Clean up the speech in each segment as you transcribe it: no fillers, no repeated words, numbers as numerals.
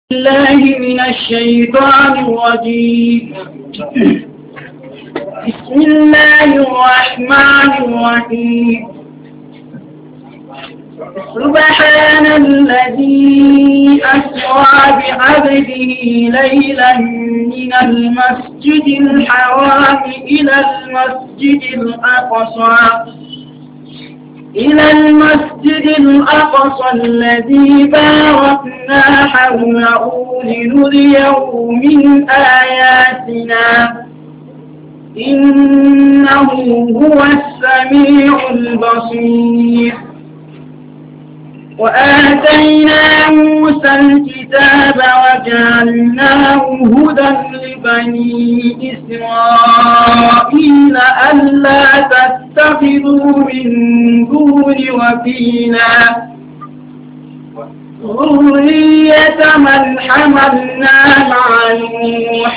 الله من الشيطان الرجيم. بسم الله الرحمن الرحيم. سبحان الذي أسرى بعبده ليلا من المسجد الحرام إلى المسجد الأقصى الذي باركنا حوله لنريه من آياتنا إنه هو السميع البصير. وآتينا موسى الكتاب وجعلناه هدى لبني إسرائيل ألا تتخذوا من دون وكيلا ذرية من حملنا مع نوح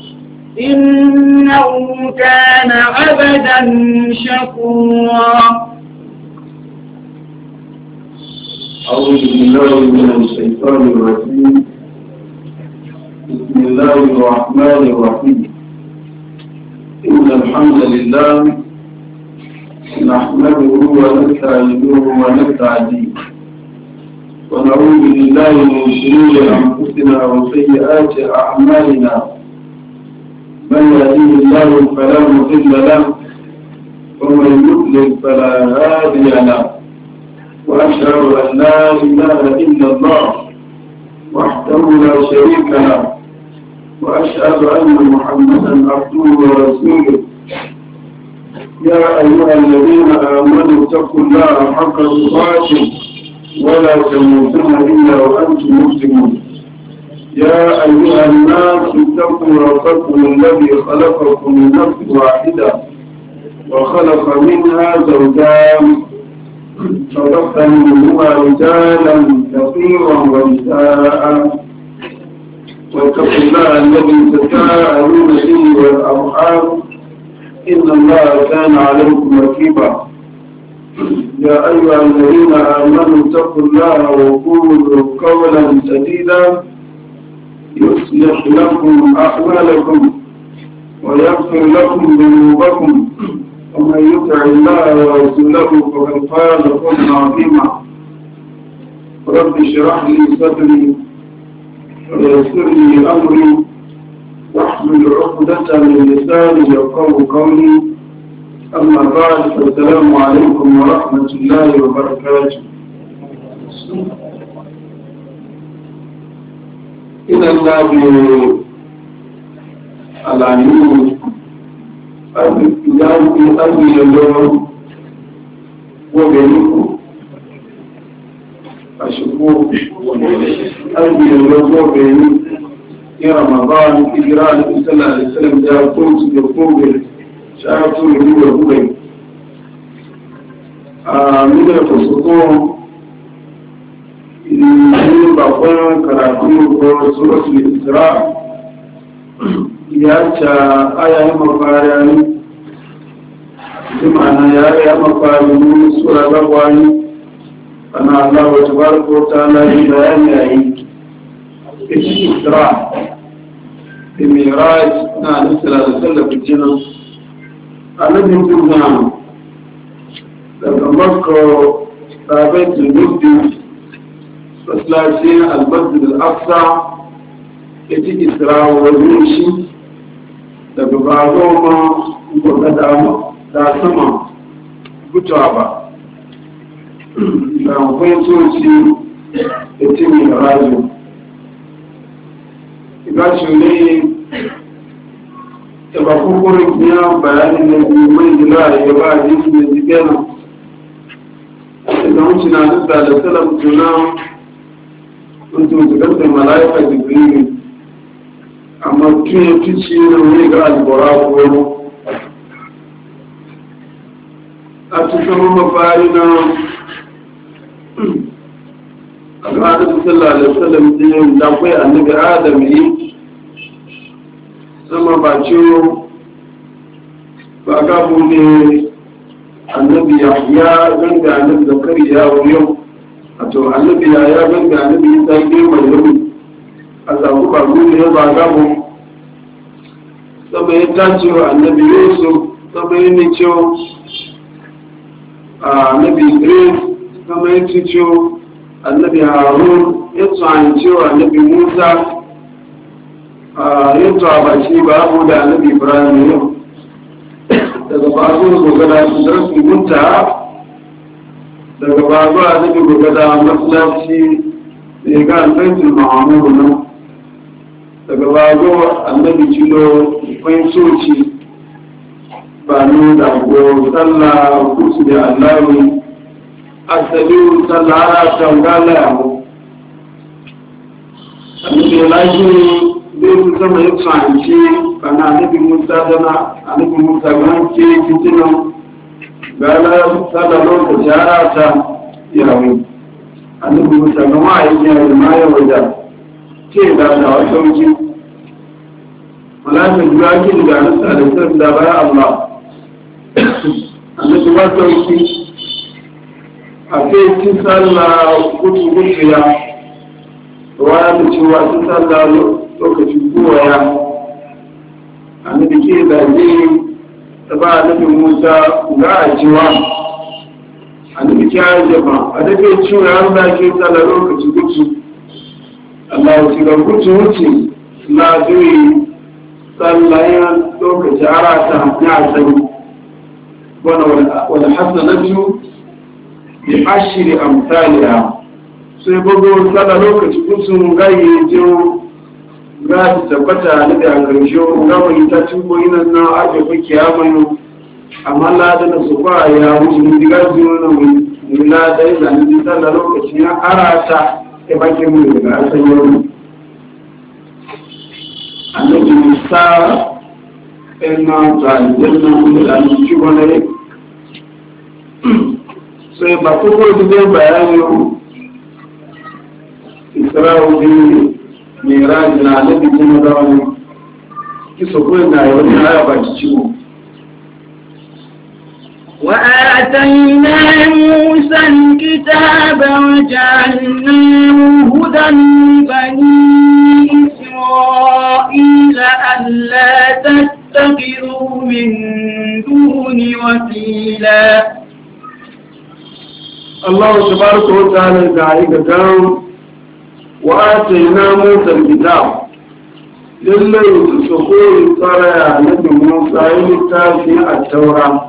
إنه كان عبدا شكورا. أعوذ بالله من الشيطان الرجيم. بسم الله الرحمن الرحيم. إن الحمد لله نحمده ونستعينه ونستهديه ونعوذ بالله من شرور أنفسنا وسيئات أعمالنا. من يهده الله فلا مضل له ومن يضلل فلا هادي له. وأشهد أن لا إله إلا الله وحده لا شريك له وأشهد أن محمدا عبده ورسوله. يا أيها الذين آمنوا اتقوا الله حق تقاته ولا تموتن إلا وأنتم مسلمون. يا أيها الناس اتقوا ربكم الذي خلقكم من نفس واحدة وخلق منها زوجان فبث منهما رجالا كثيرا ونساء واتقوا الله الذي تساءلون به والأرحام إن الله كان عليكم رقيبا. يا أيها الذين آمنوا اتقوا الله وقولوا قولا سديدا يصلح لكم أعمالكم ويغفر لكم ذنوبكم ومن يطع الله ورسوله فقد فاز فوزا عظيما. رب اشرح لي صدري ويسر لي امري واحلل عقدة من لساني يفقهوا قولي. اما بعد فالسلام عليكم ورحمة الله وبركاته. إن الله العليم ìyáwó agbèyẹ lọ́wọ́ wọ́bẹ̀ níkù àṣìkò agbèyẹ lọ́wọ́ wọ́bẹ̀ ní Ramadan ìgbìrá alìsílẹ̀ alìsílẹ̀ jẹ́ kóòtù da kóòbẹ̀ ṣáàtù ìlú ẹ̀kúrẹ̀ nílẹ̀ fòsòkó ìlú bàbọn karatu ko suratul Isra ya ca ayayin mafari jima'ana ya yi mafari sura gabani ana Allah wa tabaraka wa ta'ala yi bayani yayi Isra da Miraj na Annabi sallallahu jinan Annabi tuna daga Makka Baitul Maqdis masallacin Al-Masjid Al-Aqsa yace Isra wa shi daga bazo ma ko da sama gutuwa ba da akwai soci da timi da rajo igashi ne da ba kukurin ya bayanin da mai jira ya ba a jinsu da jigena da wuce na duk da salam tuna mutum tukar da mala'ika jibril amma tun ya tuci na wani ga albora ko a cikin mafari na al'adar sallallahu alaihi wasallam din da akwai annabi adam yi sama ba ciwo ba ga bude annabi yahya ganga annabi zakariya wa yau wato annabi ya ganga annabi isa girma yau ba gudu ya ba gabo sama ya tace wa annabi yusuf sama ya nice annabi idris sama ya cice annabi harun ya tsanci wa annabi musa ya tsabaci babu da annabi ibrahim yau daga babu gogada su zarafi munta daga babu annabi gogada masallaci da ya ga alfaitul ma'amuru nan daga babu annabi cilo kwansoci ba nuna da go sallah kusu da allawi asali sallah ara tangala yamu annabi laji zai fi sama ya tsanci bana annabi musa dana annabi musa gan ke fitinan gala sallah lokaci ara ta yawo annabi musa gan ma yi ya ma ya wajen ce da wata wuce malaka jura ke da nasa da sirri da bayan Allah annabi wata wuce a kai sallah kutu ya waya da cewa sun sallah lokacin kowaya annabi ke da zai da ba annabi musa ga a cewa annabi ke ya jama a da ke cewa ya ruda ke sallah lokacin kutu Allah ya ci ga kutu wuce na zai sallayan lokaci arata ya sani wani hasanatu bi ashiri amsaliha sai bugu sallah lokaci kusun gaye jiyo ga ta tabbata ne da karshe ga mai ta tubo ina na aje ku kiyamayo amma la da su fa ya wuce ni diga jiyo na mu la da ina ni sallah lokaci ya arata e bake mu daga asanyo annabi musa ina zalijanna da alci wani sai ba kuma da zai bayani isra'u bi miraji na annabi kuma da wani kisa kuwa na yi wani haya ba ci ciwo وآتينا موسى الكتاب وجعلناه هدى لبني إسرائيل ألا تتخذوا من دون وكيلا الله تبارك وتعالى دعيك وآتينا موسى الكتاب لله سخور صار نبي موسى يلتافي التوراة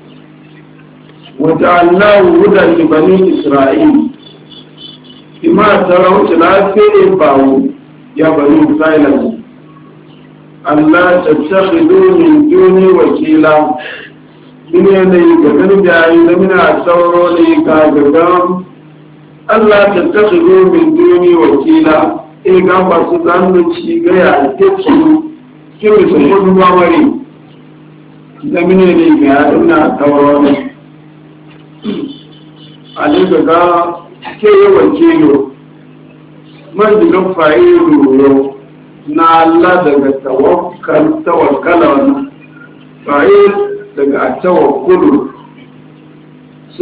وجعلناه هدى لبني إسرائيل بما ترون ثلاثة باو يا بني إسرائيل ألا تتخذوا من دوني وكيلا من يدي كذن جاهل من الثورة لكاذبان ألا تتخذوا من دوني وكيلا إذا فسدان شيئا تكسو كيف سيكون بامري إذا من يدي كذن الثورة عليك كي وكيلو من ذلك فعيله na Allah daga tawakkala wannan fa'il daga tawakkulu so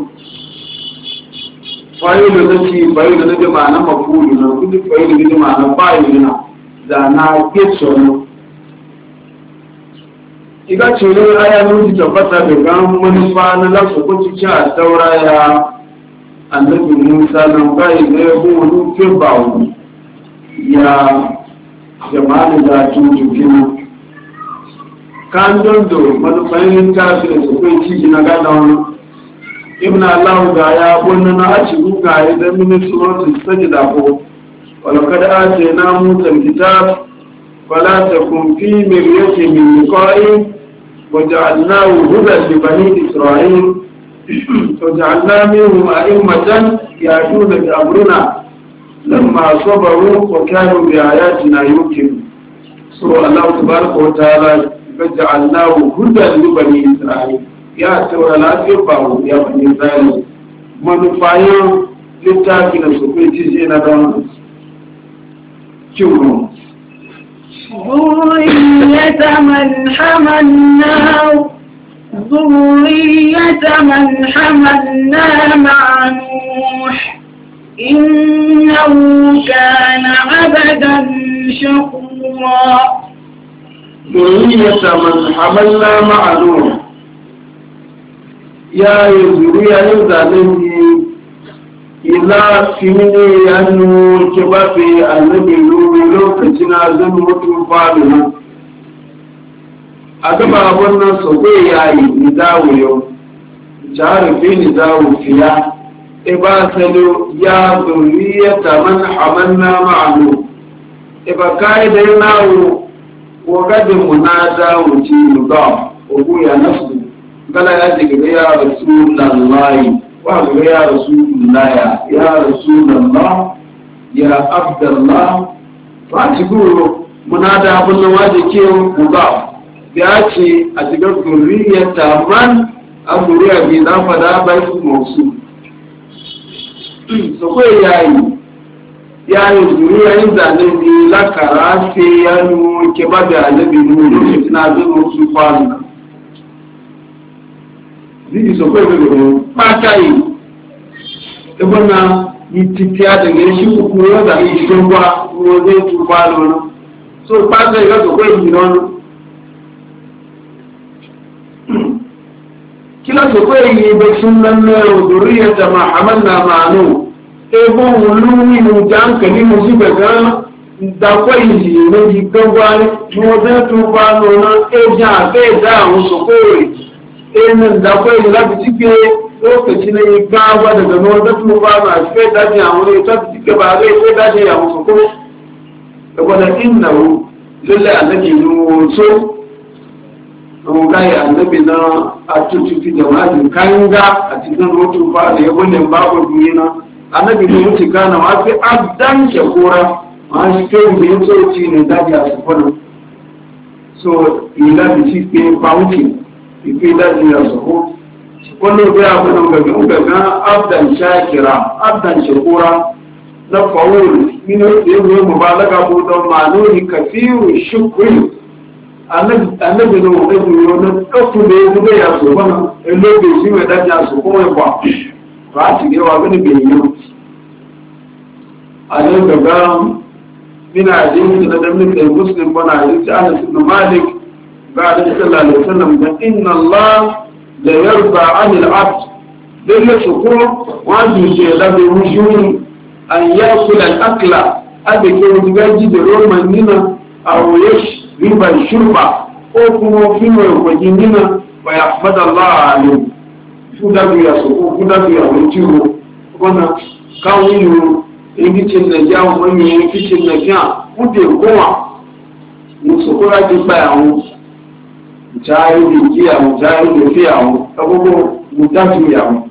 fa'il da shi fa'il da da ma'ana mafulu na kudi fa'il da ma'ana fa'il na da na kitso iga cire aya nuji tabbata daga manufa na lafi kuci a tauraya annabi Musa nan bai da yabo nuke bawo ya jama'a da tuntun kan dondo manufayin tafi da su kai ciki na gada wani ibn Allah ga ya bunna na a cikin ga ya da mini suratul sajda ko wala kada ate na mutal kitab fala takum fi miryatin min liqa'i waja'alnahu hudan li bani isra'il waja'alna minhum a'immatan ya'tuna bi amrina لما صبروا وكانوا بآياتنا يوقنون سورة الله تبارك وتعالى فجعلناه هدى لبني إسرائيل يا ترى لا تبعوا يا بني إسرائيل منفعين للتاكين سكويتي زينا دون شكرا ذرية من حملنا مع نوح إنه كان عبدا شكورا ذرية من حملنا مع نوح يا ذرية الذي إلى فيني أنه كباب النبي لو كتنا زنوة فاضنا أدبا أبونا سوكي ياي نداويو جارفي نداو فيها إبا سلو يا ذرية من حملنا مع نوح إبا كايد يناو وقد منادى وجي مضاف وقويا نفسه قال يا رسول الله وقال يا رسول الله يا رسول الله يا عبد الله فاتقولوا منادى ابن واجه مضاف ياتي اتقول ذرية من أذرية بإضافة لا بيت موصول سوى yayi zuriya yin zane ne lakara sai ya nuna ke ba da alabi nuna lokacin na zama su kwanu zai so kai da fata yi ibana yi titiya daga shi ku ya da yi shi kwa ko zai tu kwanu na so fata yi ga so kai yi non kila so kai yi da sunan na zuriya da ma amanna ma'anu ebo wulumi mu jankali mu zuba ga da kwai ne ji gangwani mo da tu ba no na eja be da mu so kore enan da kwai la bi tike lokaci ne ga wa daga no da tu ba ma fe da ji amu ta tike ba ga fe da ji amu so ko da wala innahu lillahi annabi nu so an ga ya annabi na atutu fi jama'a kanga a cikin rotu ba da yabo ne babu duniya annabi ne wuce kana wa fi abdan shakura ma shi kai da yin sauci ne daji a sufana so ila da shi ke bauti ke daji a sufu wannan bai abu nan gaga abdan shakira abdan shakura na fa'ul mino da yin mubalaga ko don manoni kafiru shukri annabi ne wuce ne na ɗauku da ya zuba ya sufana in lobe shi mai daji a sufu mai kwa ba a cikin wa gani bai yi a yau gaba min hadisi na damin da muslim bana hadisi Anas ibn Malik ba da sallallahu alaihi wasallam da inna Allah la yarda 'anil 'abd dalla shukur wa ji da bi wujudi an yakula al-akla abike wugaji da roman nina aw yash riba shurba ko kuma fimo wajen nina wa yahmad Allah alayhi fudabu ya soko fudabu ya wujudu wannan kawilu ingicin da jawo manyan yankicin da fiya kude kowa musu kura ji bayan jayi da kiya mu jayi da fiya mu abubuwa mutafi ya mu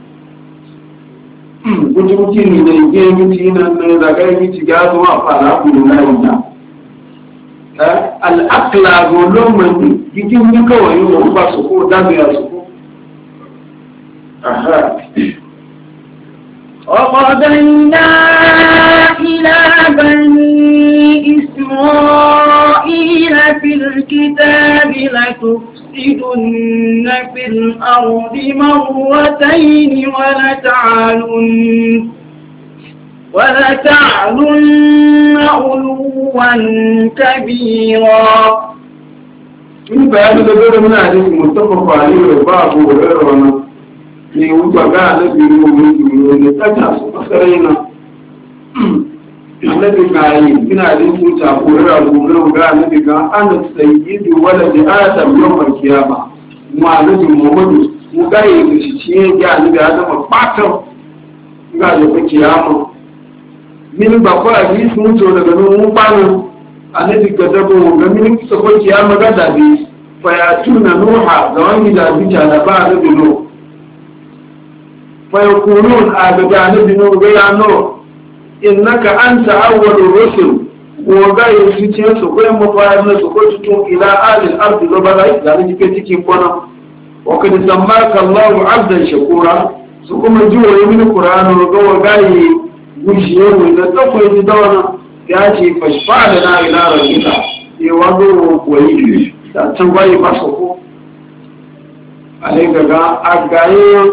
kuji ne da ike yankici na zaga yankici ga zuwa fara kudu na yanda al'akla golon mani gikin ni kawai yi wa ba su ko dabi ya su ko وقضينا إلى بني إسرائيل في الكتاب لتفسدن في الأرض مرتين ولتعلن علوا كبيرا. من بيان الدولة من حديث متفق عليه وبعضه وغيره ne wuta ga annabi ruwa ne tsaka su masaraina annabi kai ina da wuta korara gobe ga annabi ga an sayyidu walad adam yawm kiyama mu annabi muhammadu mu ga yi shi ciye ga annabi adam fatan ga da kiyama min ba ko abi sun to daga mun bano annabi ga dabo ga min so ko kiyama ga dabi fa ya tuna nuha ga wani da bija da ba annabi no فيقولون آبدان بنور بيانو إنك أنت أول الرسل وغاية فتية سكوية مفاهمة سكوية إلى آل الأرض لبغاية يعني جكتك بنا وقد سماك الله عبدا شكورا سكوما جوا يمين القرآن وغاية وجيه وإذا تقوي جدونا ياتي فاشفع لنا إلى ربك يوضو ويجي تنبغي بسكو عليك أغاية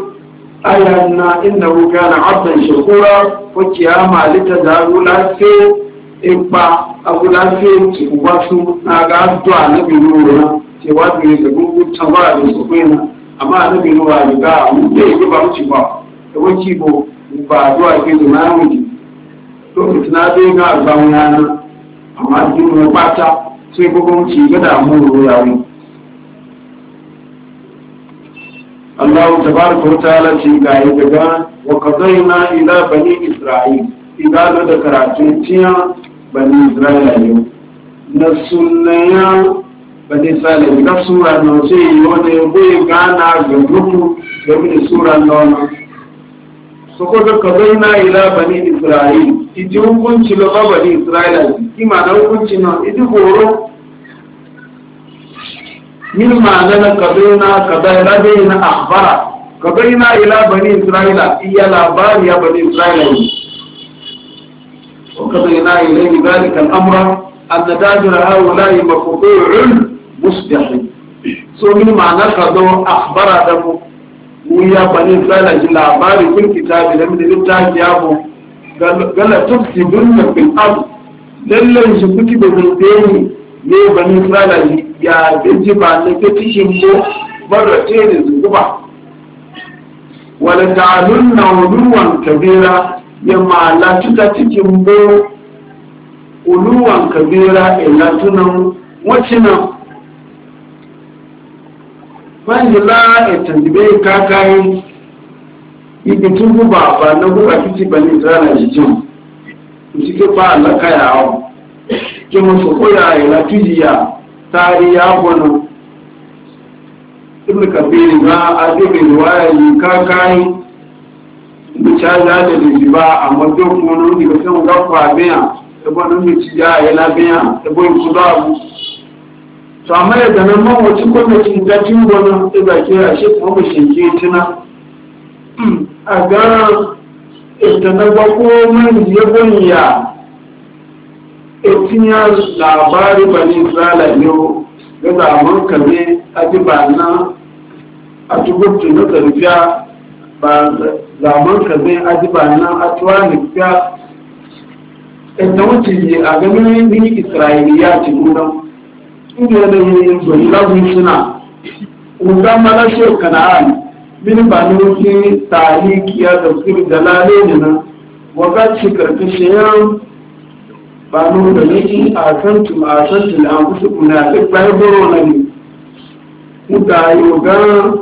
أيضا إنه كان عبدا شكورا وكياما لتداروا لك ipa agulafe ci wasu na ga addu'a na biyu ce wa biyu da gungun tambara da su kwena amma na biyu wa riga mu ke yi ba mu ci ba da waki bo ba addu'a ke da na mu to na dai ga albamu yana amma duk mu bata sai bugun ci ga da mu yayi Allah tabaraka wa ta'ala ce ga yi daga wa qadayna ila bani isra'il idan da karatu tiya bani isra'ila yau na sunnaya bani isra'ila ga sura no sai yone bai gana ga ruku da bi sura no so ko da qadayna ila bani isra'il idi hukunci lo bani isra'ila kima da hukunci no idi horo من معنى قضينا بين أخبار قضينا إلى بني إسرائيل إيا الأخبار يا بني إسرائيل وقضينا إليه ذلك الأمر أن دابر هؤلاء مقطوع مصبح من معنى قضوا أخبار دمو ويا بني إسرائيل الأخبار في الكتاب لم يلتاج يابو قال تفسدن في الأرض لله يشكك بالدين ne bani isra'ila ya gaji ba na fetishin ko barrace da zuba wala ta'alun na uluwan kabira ya malatu ta cikin bo uluwan kabira ila tunan wacinan manjila ya tanzibe kakayi ibitun guba ba na guba fiti bani isra'ila jikin su ke ba alaka yawo ke musu koya ya tujiya tari ya gwano ibn kabiri na adibi riwaya yi kakai da caja da rijiba a madon kuma daga sun gafa biya da gwanon da ciya ya labiya da gwanon kudu abu to amma yadda nan mawacin gwamnatin gajin gwanon da zake a shi kuma ba shinke tuna a ga ita na gwako mai ya etinya labari bani isra'ila yau ga zaman kame a ji ba na a tubuttu na zarfiya ba zaman kame a ji ba na a tuwa nufiya ita wuce yi a ganin ni isra'iliya ci gudan inda da yi zuri lagun suna ƙungan malashe kana'an mini ba na wuce tarihiya da kiri da lalai na wagaci karkashin ba nu da nake a santu an kusa kuna duk bayan boro na ne muka yi ga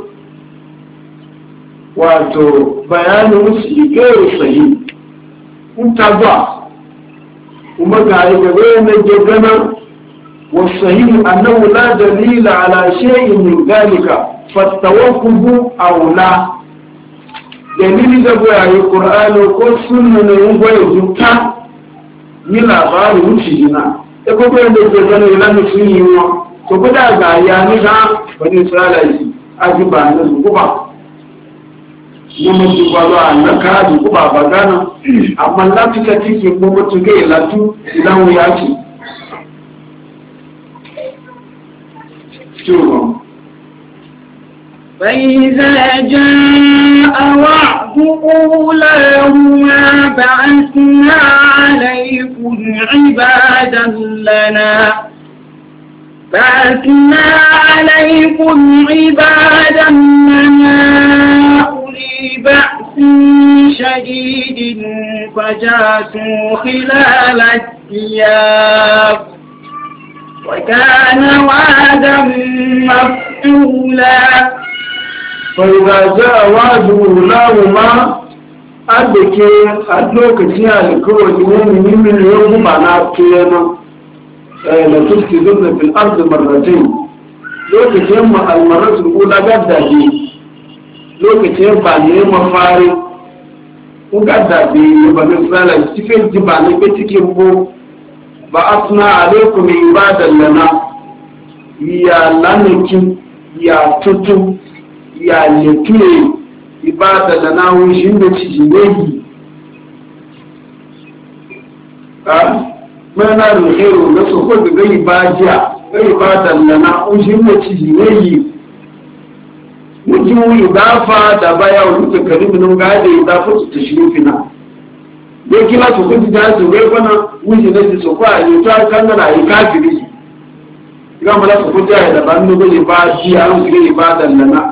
wato bayanin musu igiyar sahi kuta ba kuma ga yi gaba na gagana wasahi annahu la dalila ala shay'in min dalika fattawakkuhu aula dalili da bayayi qur'ani ko sunna ne mun goye zuta ni labari wuce jina ta kuma yadda ke zane yana sun yi wa to guda ga ya ni ga wani tsala yi a ji ba na zukuba yi mutu ba zuwa na ka zukuba ba gana amma lati ka cikin kuma tuke latu idan wuya ce فإذا جاء وعد أولاهما بعثنا عليكم عبادا لنا أولي بأس شديد فجاسوا خلال الديار وكان وعدا مفعولا فإذا جاء وعد أولاهما أدك أدلوك فيها الكون من اليوم معنا كيانا لتفسدن في الأرض مرتين لوك تيما المرة الأولى قد دي لوك تيما نيما فاري وقد دي يبقى نسالة تفين جباني بتكيبو بعثنا عليكم عبادا لنا يا لانكي يا توتو ya lekile ibada da na wushin da ciki ne a mana ruhero da su ko ga ibadiya ga ibada da na wushin da ciki ne mutum idafa da baya wuce karimin gade idafa su tashrifina bai kila su kuji da su bai kwana wuce da su kwa yi ta kangana yi kafiri ga mala su kuji da ban da bai ba ji an kire ba da lana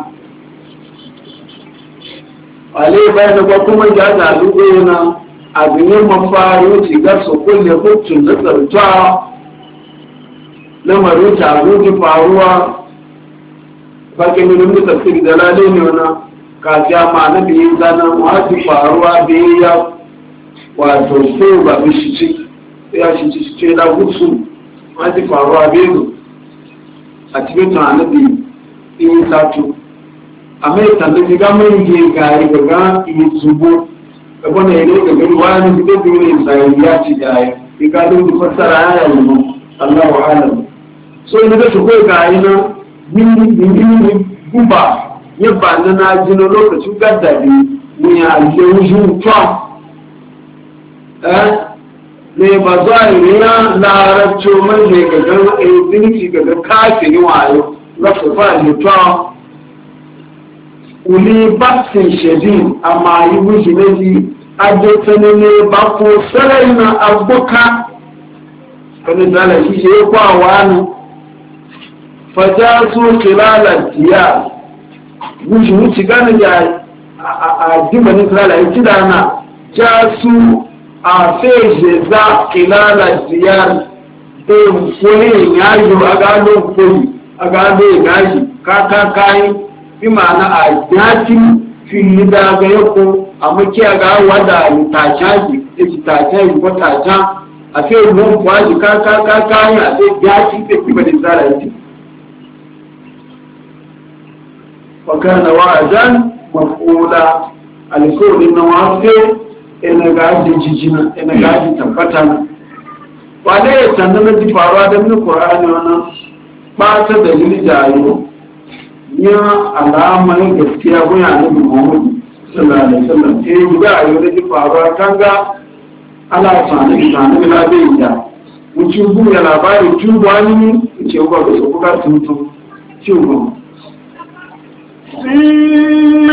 ale bai da kuma ya da dubo yana abin mafari ci ga su kulle hutun da tsarta lamarin taro ki faruwa bakin ilimin da tafsiri da lalai ne wana kafiya ma na biyu zanen wasu faruwa biyu ya wato so ba bi shi ci ya shi ci ce da gutsu wasu faruwa biyu a cikin tunanin biyu in sato a mai tambayi ga mai yi gari ga yi zubo ga bane ne ga gari wani da biyu ne sai ya ci da ya ga duk fassara ya yi Allah wa alam so ina da su kai gari na min gumba yabba na jino lokacin gaddabi ne a yanzu to ne ba za a yi na larabci mai ne ga gan ɗinki ga gan kafin wayo za su fa ne to uli baksin shadid amma yi wuce na ji ajiyar ne ba ko sarai na abuka wani zalashi shi ya kwawa ne fajasu kilalar diya wuce gani ya a dimanin isra'ila ya ci dana jasu a feje za kilalar diya ɗin kone yaji a gano kone a gano yaji kayi bi ma'ana a yakin fili da ga yako a makiya ga wada tacaji da ci tacaji ko taca a feje mun kwaji kayi a sai yakin da kimanin isra'ila ya وكان وعدا مفعولا الكون النوافل إن قاعد جيجنا إن قاعد تبتنا وعليه يتنمى دي فاروا من القرآن وانا بات دليل جايو يا علامة gaskiya ko ya nabi Muhammad sallallahu alaihi wasallam eh ga ayo da faruwa kanga ala tsani da nabi labe ya mutum bu ya labari tubani ce ko ga su ka tuntu ciwo ثم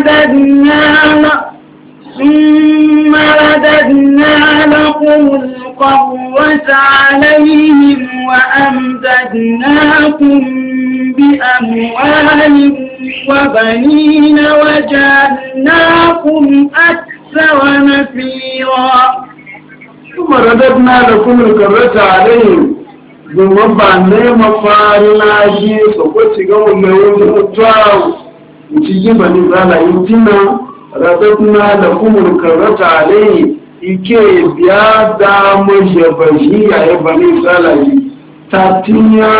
رددنا لكم القوة عليهم وأمددناكم بأموال وبنين وجعلناكم أكثر نفيرا ثم رددنا لكم القوة عليهم domin ba ne mafari na ji su kwaci ga wanda wani mutuwa ci ji bani zala yi tina radatuna da kumur karata alayi ike biya da mashi bashi yayi bani zala yi ta tinya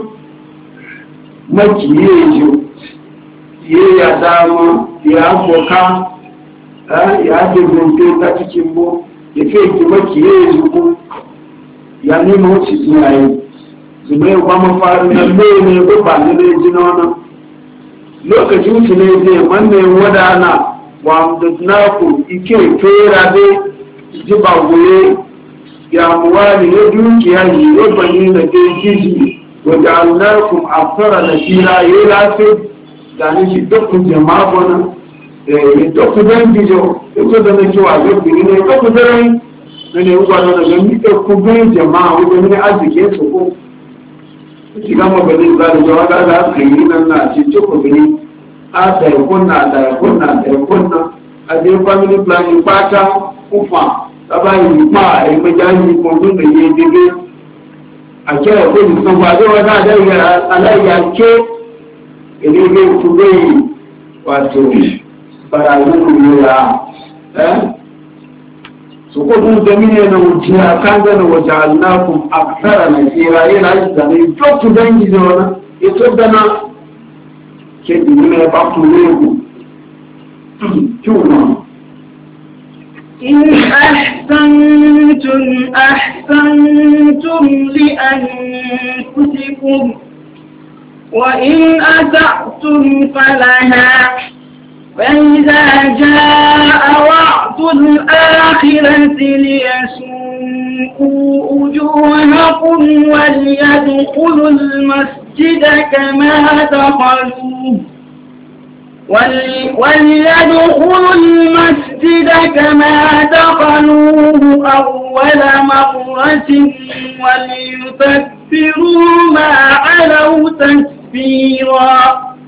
makiye ji ye ya dama ya boka ya dubunte ta cikin bo ya fi ki makiye ji ku ya nemo wuce iyaye zubai ba mafarin nan ne ko ba ne ji na wannan lokacin su ne zai manne wadana wa amdadnaku ike fera de ji ba goye ya muwali ya dukiya yi ya bani da ke jiji wa ja'alnakum akthara nasira ya lafi da ni shi dukkan jama'a wannan dukkan dangijo dukkan da nake wa ga ne dukkan dare ne ugwano da gani da kubin jama'a wajen ne arziki su ko shiga maganin za da jawa ga za ka yi nan na ce ce kubini a da kunna a je family planning pata kufa ta bayi ma a yi majani kundin da ya dige a kira ko ni san ba da wata da ya alayya ke ile ne kubai wato barayin ya sukudun zamine na wuciya kan gana waje alnakun aksara na tsira yana yi zane jotu dangi da wani ito dana ke dimina ya baku lego tuna إن أحسنتم لأنفسكم وإن أسأتم فلها فإذا جاء وعد الآخرة ليسوءوا وجوهكم وليدخلوا المسجد كما دخلوه وليدخلوا المسجد كما دخلوه أول مرة وليتكبروا ما علوا تكبيرا.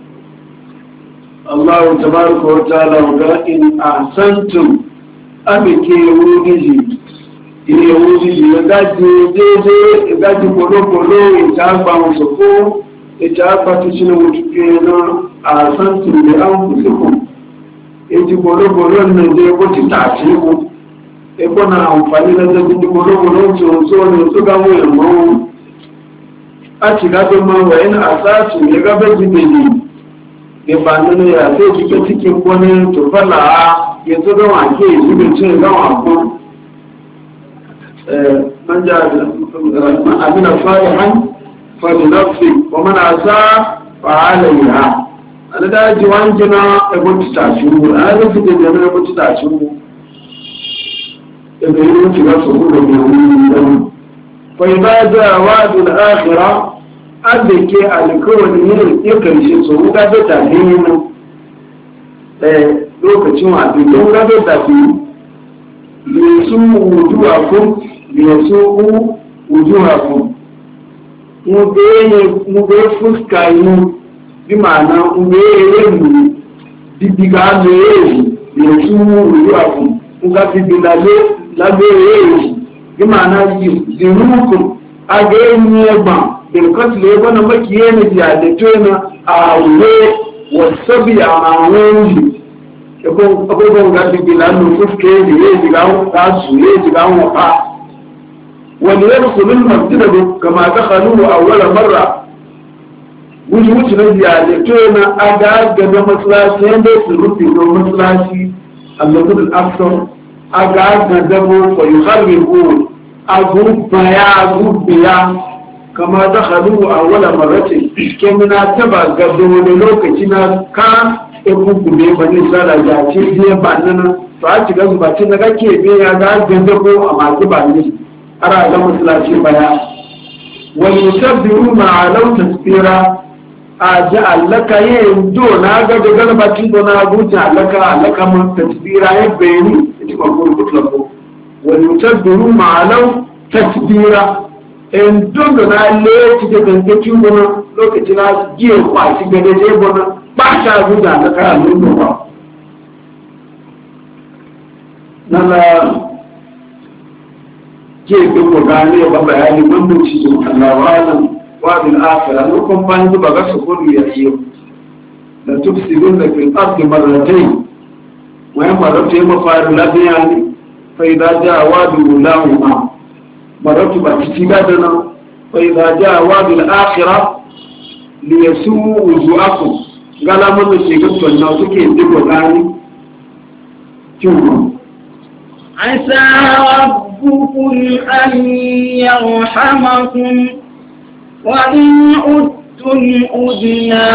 الله تبارك وتعالى إن أحسنتم أبكي وديجي ilé owó yìí ìgbàjì déédé ìgbàjì pọ̀lọ́pọ̀lọ́ ìta àgbà wọn sọ̀kọ́ ìta àgbà tó ṣe lọ́wọ́ tó kéré náà àsáǹtì ilẹ̀ àwọn òṣèkò ètì pọ̀lọ́pọ̀lọ́ ní ilé ẹgbọ́ ti tààtì ẹgbọ́ ẹgbọ́ na àǹfààní lọ́jọ́ tí pọ̀lọ́pọ̀lọ́ tí ó tó ní tó gáwọ́ ẹ̀mọ́ wọn láti gábẹ́ máa wà ní àsáàtì ìlẹ́gábẹ́ ti bèèrè ìgbà nínú yàtọ̀ ìjíkẹ́ tí kí n pọ́ ní tòfẹ́là yẹtọ́ gáwọn àké ìjíkẹ́ tí ń gáwọn àpọ́n من جاء عمل صالحا فلنفسه ومن أساء فعليها. أنا دا جوان جنا أقول تتعشوه أنا في جنا أقول تتعشوه يبين في رسول الله. فإذا جاء وعد الآخرة أدك الكون يكرش سوء هذا تهين لو كتشوا عبدون هذا تهين ليسوء وجوهكم ليسوءوا وجوهكم mube fuska yi bi ma'ana mube yenu bibiga meyeji liyasu'u wujuhakum nga bibiga labeyeji bi ma'ana zinukum ageni egba bilkotile ego na makiyeni jadetona awe wasabi amawenji abubuwan ga bibiga no fuska yeji ga su yeji ga wafa وليدخل المسجد كما دخلوه أول مرة وجود نزيادتون أداء جد مسلاسي بس ربي دو مسلاسي المسجد الأكثر أداء جدبه فيخربون أقوب بيا كما دخلوه أول مرة كمنا تبا قدوا للوكتنا كان يقوم بني سالة جاتي دي باننا فأتي قصوا باتنا كي بيا أداء جدبه أما تباني ara ga masallaci baya wani yusabbiru ma'alau tasbira a ji allaka yin do na ga da galbatin do na guja allaka mun tasbira ya bayani ita ba ko mutlaqo wani yusabbiru ma'alau tasbira in don da na le ci da gangaci gona lokacin na jiye kwa ci ga da je gona ba ta guja allaka a nan ba nala ke duka gane ba bayani bambanci da kallawanan wadin akira lokacin bayan zuba ga su kudu ya yi da tufsidun da fil ardi marratayn wa yamaratu ya mafaru labiya ne fa idza jaa wadu lahuma maratu ba ci ga da nan fa idza jaa wadu al akhirah li yasuu wujuhakum gala mun ce ga tunna suke duka gane عسى ربكم أن يرحمكم وإن عدتم عدنا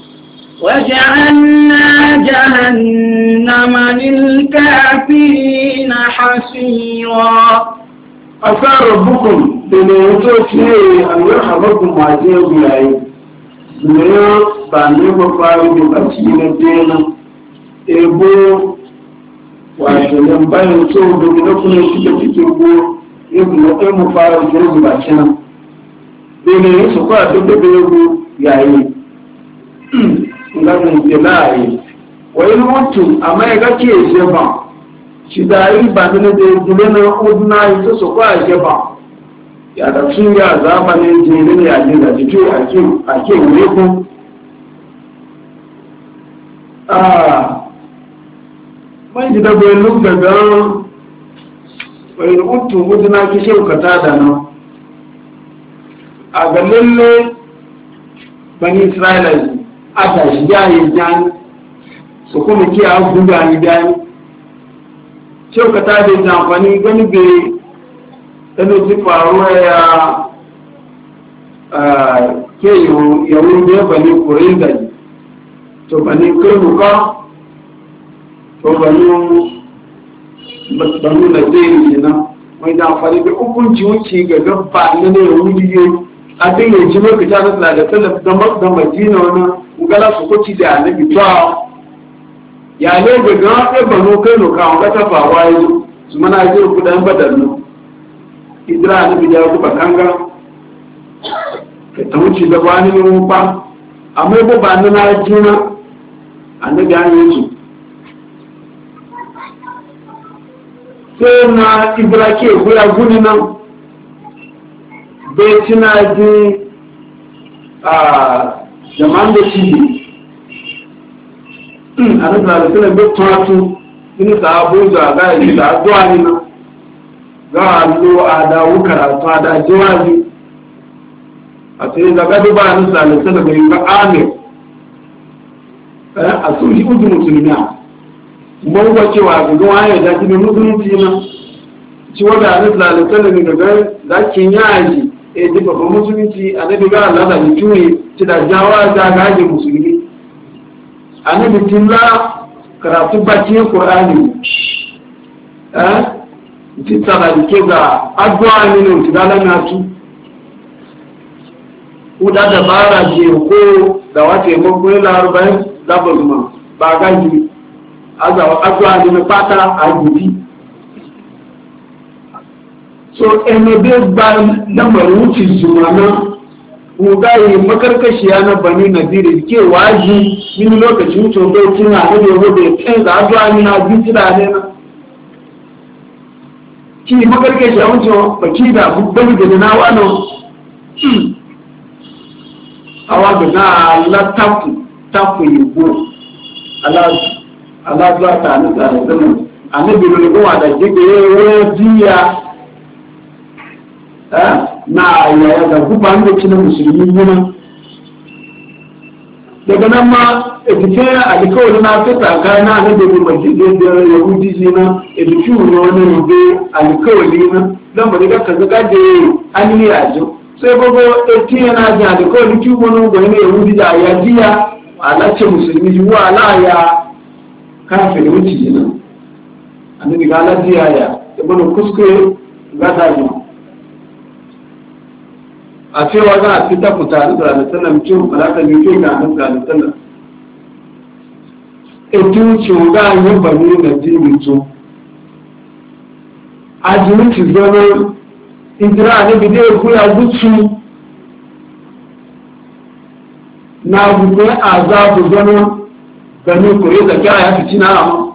وجعلنا جهنم للكافرين حصيرا. عسى ربكم لنوتوكي أن يرحمكم وعزيه بلاي دنيا باني مفارد بسينا دينا إبو wato yan bayan so domin na kuma suke cikin ko yin mu fara da zuba can dole yin su kwa duk da bego yayi ngamin jelaye wai mutu amma ya ga ke jeba shi da yi ba ne da dole na udna yi su kwa jeba ya da sun ya zaba ne jele ne a jira jito ake wure ko man ji da bai luk daga wani mutu mutuna ki shaukata da nan a ga lalle bani isra'ila a tashi jaye jani su kuma ki a guda ni dani shaukata da ya amfani gani bai ɗano ji faruwa ya ke yawon da ya bani kurai da to bani kai muka to banu na zai kenan mai da amfani da hukunci wuce ga gaba na ne wujiye a din ya ji lokaci na da salaf da Madina wannan ugala su kuci da annabi to ya ne ga e banu kai no ka ga ta fawa yi su mana ji ku dan badallo idra ne bi da ku bakanga ka tawuci da wani ne ba amma ba na jina annabi an yi su sai na ibrake ko ya guni nan bai tuna ji a jama'an da shi a nan da suna bai tunatu ini sahabu da ga yi da zuwa ne nan ga allo a dawo karatu a da jawabi a sai da gado ba nan salisa da bai ga amir a sun shi uzu musulmi mun ga cewa ga zuwa ya da jini musulunci nan ci wanda nan salisa da daga zakin yaji e ji babban musulunci annabi ga Allah da ni tuwe ci da jawa da gaji musulmi annabi tilla karatu bakin qur'ani ci tsara ke ga addu'a ne ne ci dalan nasu uda da bara je ko da wace mun ko larubai da bazuma ba gaji azawa addu'a ne fata a gidi so ebe ba lamarin wuce zumana ugaye makarkashiya na bani nadiri ke waji yin lokacin wuce bai tuna da yau da kan za zuwa ni na bin tira ne na ki makarkashiya wuce baki da bani da na wano awa ga na la tafu yugo ala zuwa ta ni da zaman annabi ne ko da jige jiya na yaya da guban da cinin musulmi yana daga nan ma edife alikawar na ta taka na na da majalisar da yahudi ji na edifi wani rube alikawar na don bari ga kaza ga da an yi yajo sai gogo eti yana da alikawar ki wani gwani yahudi da ya jiya a lace musulmi ji wa ala ya kafin wuce ji nan annabi ga ala jiya ya ibn kuskure ga da a cewa za a fita ku tare da alisallam cin falata ne ke ga nan da alisallam etu ci ga yi bani na jini to a jini ci zama idira ne bide ku ya gutu na gudu a za ku zama gani ko yi zakira ya fi cina amma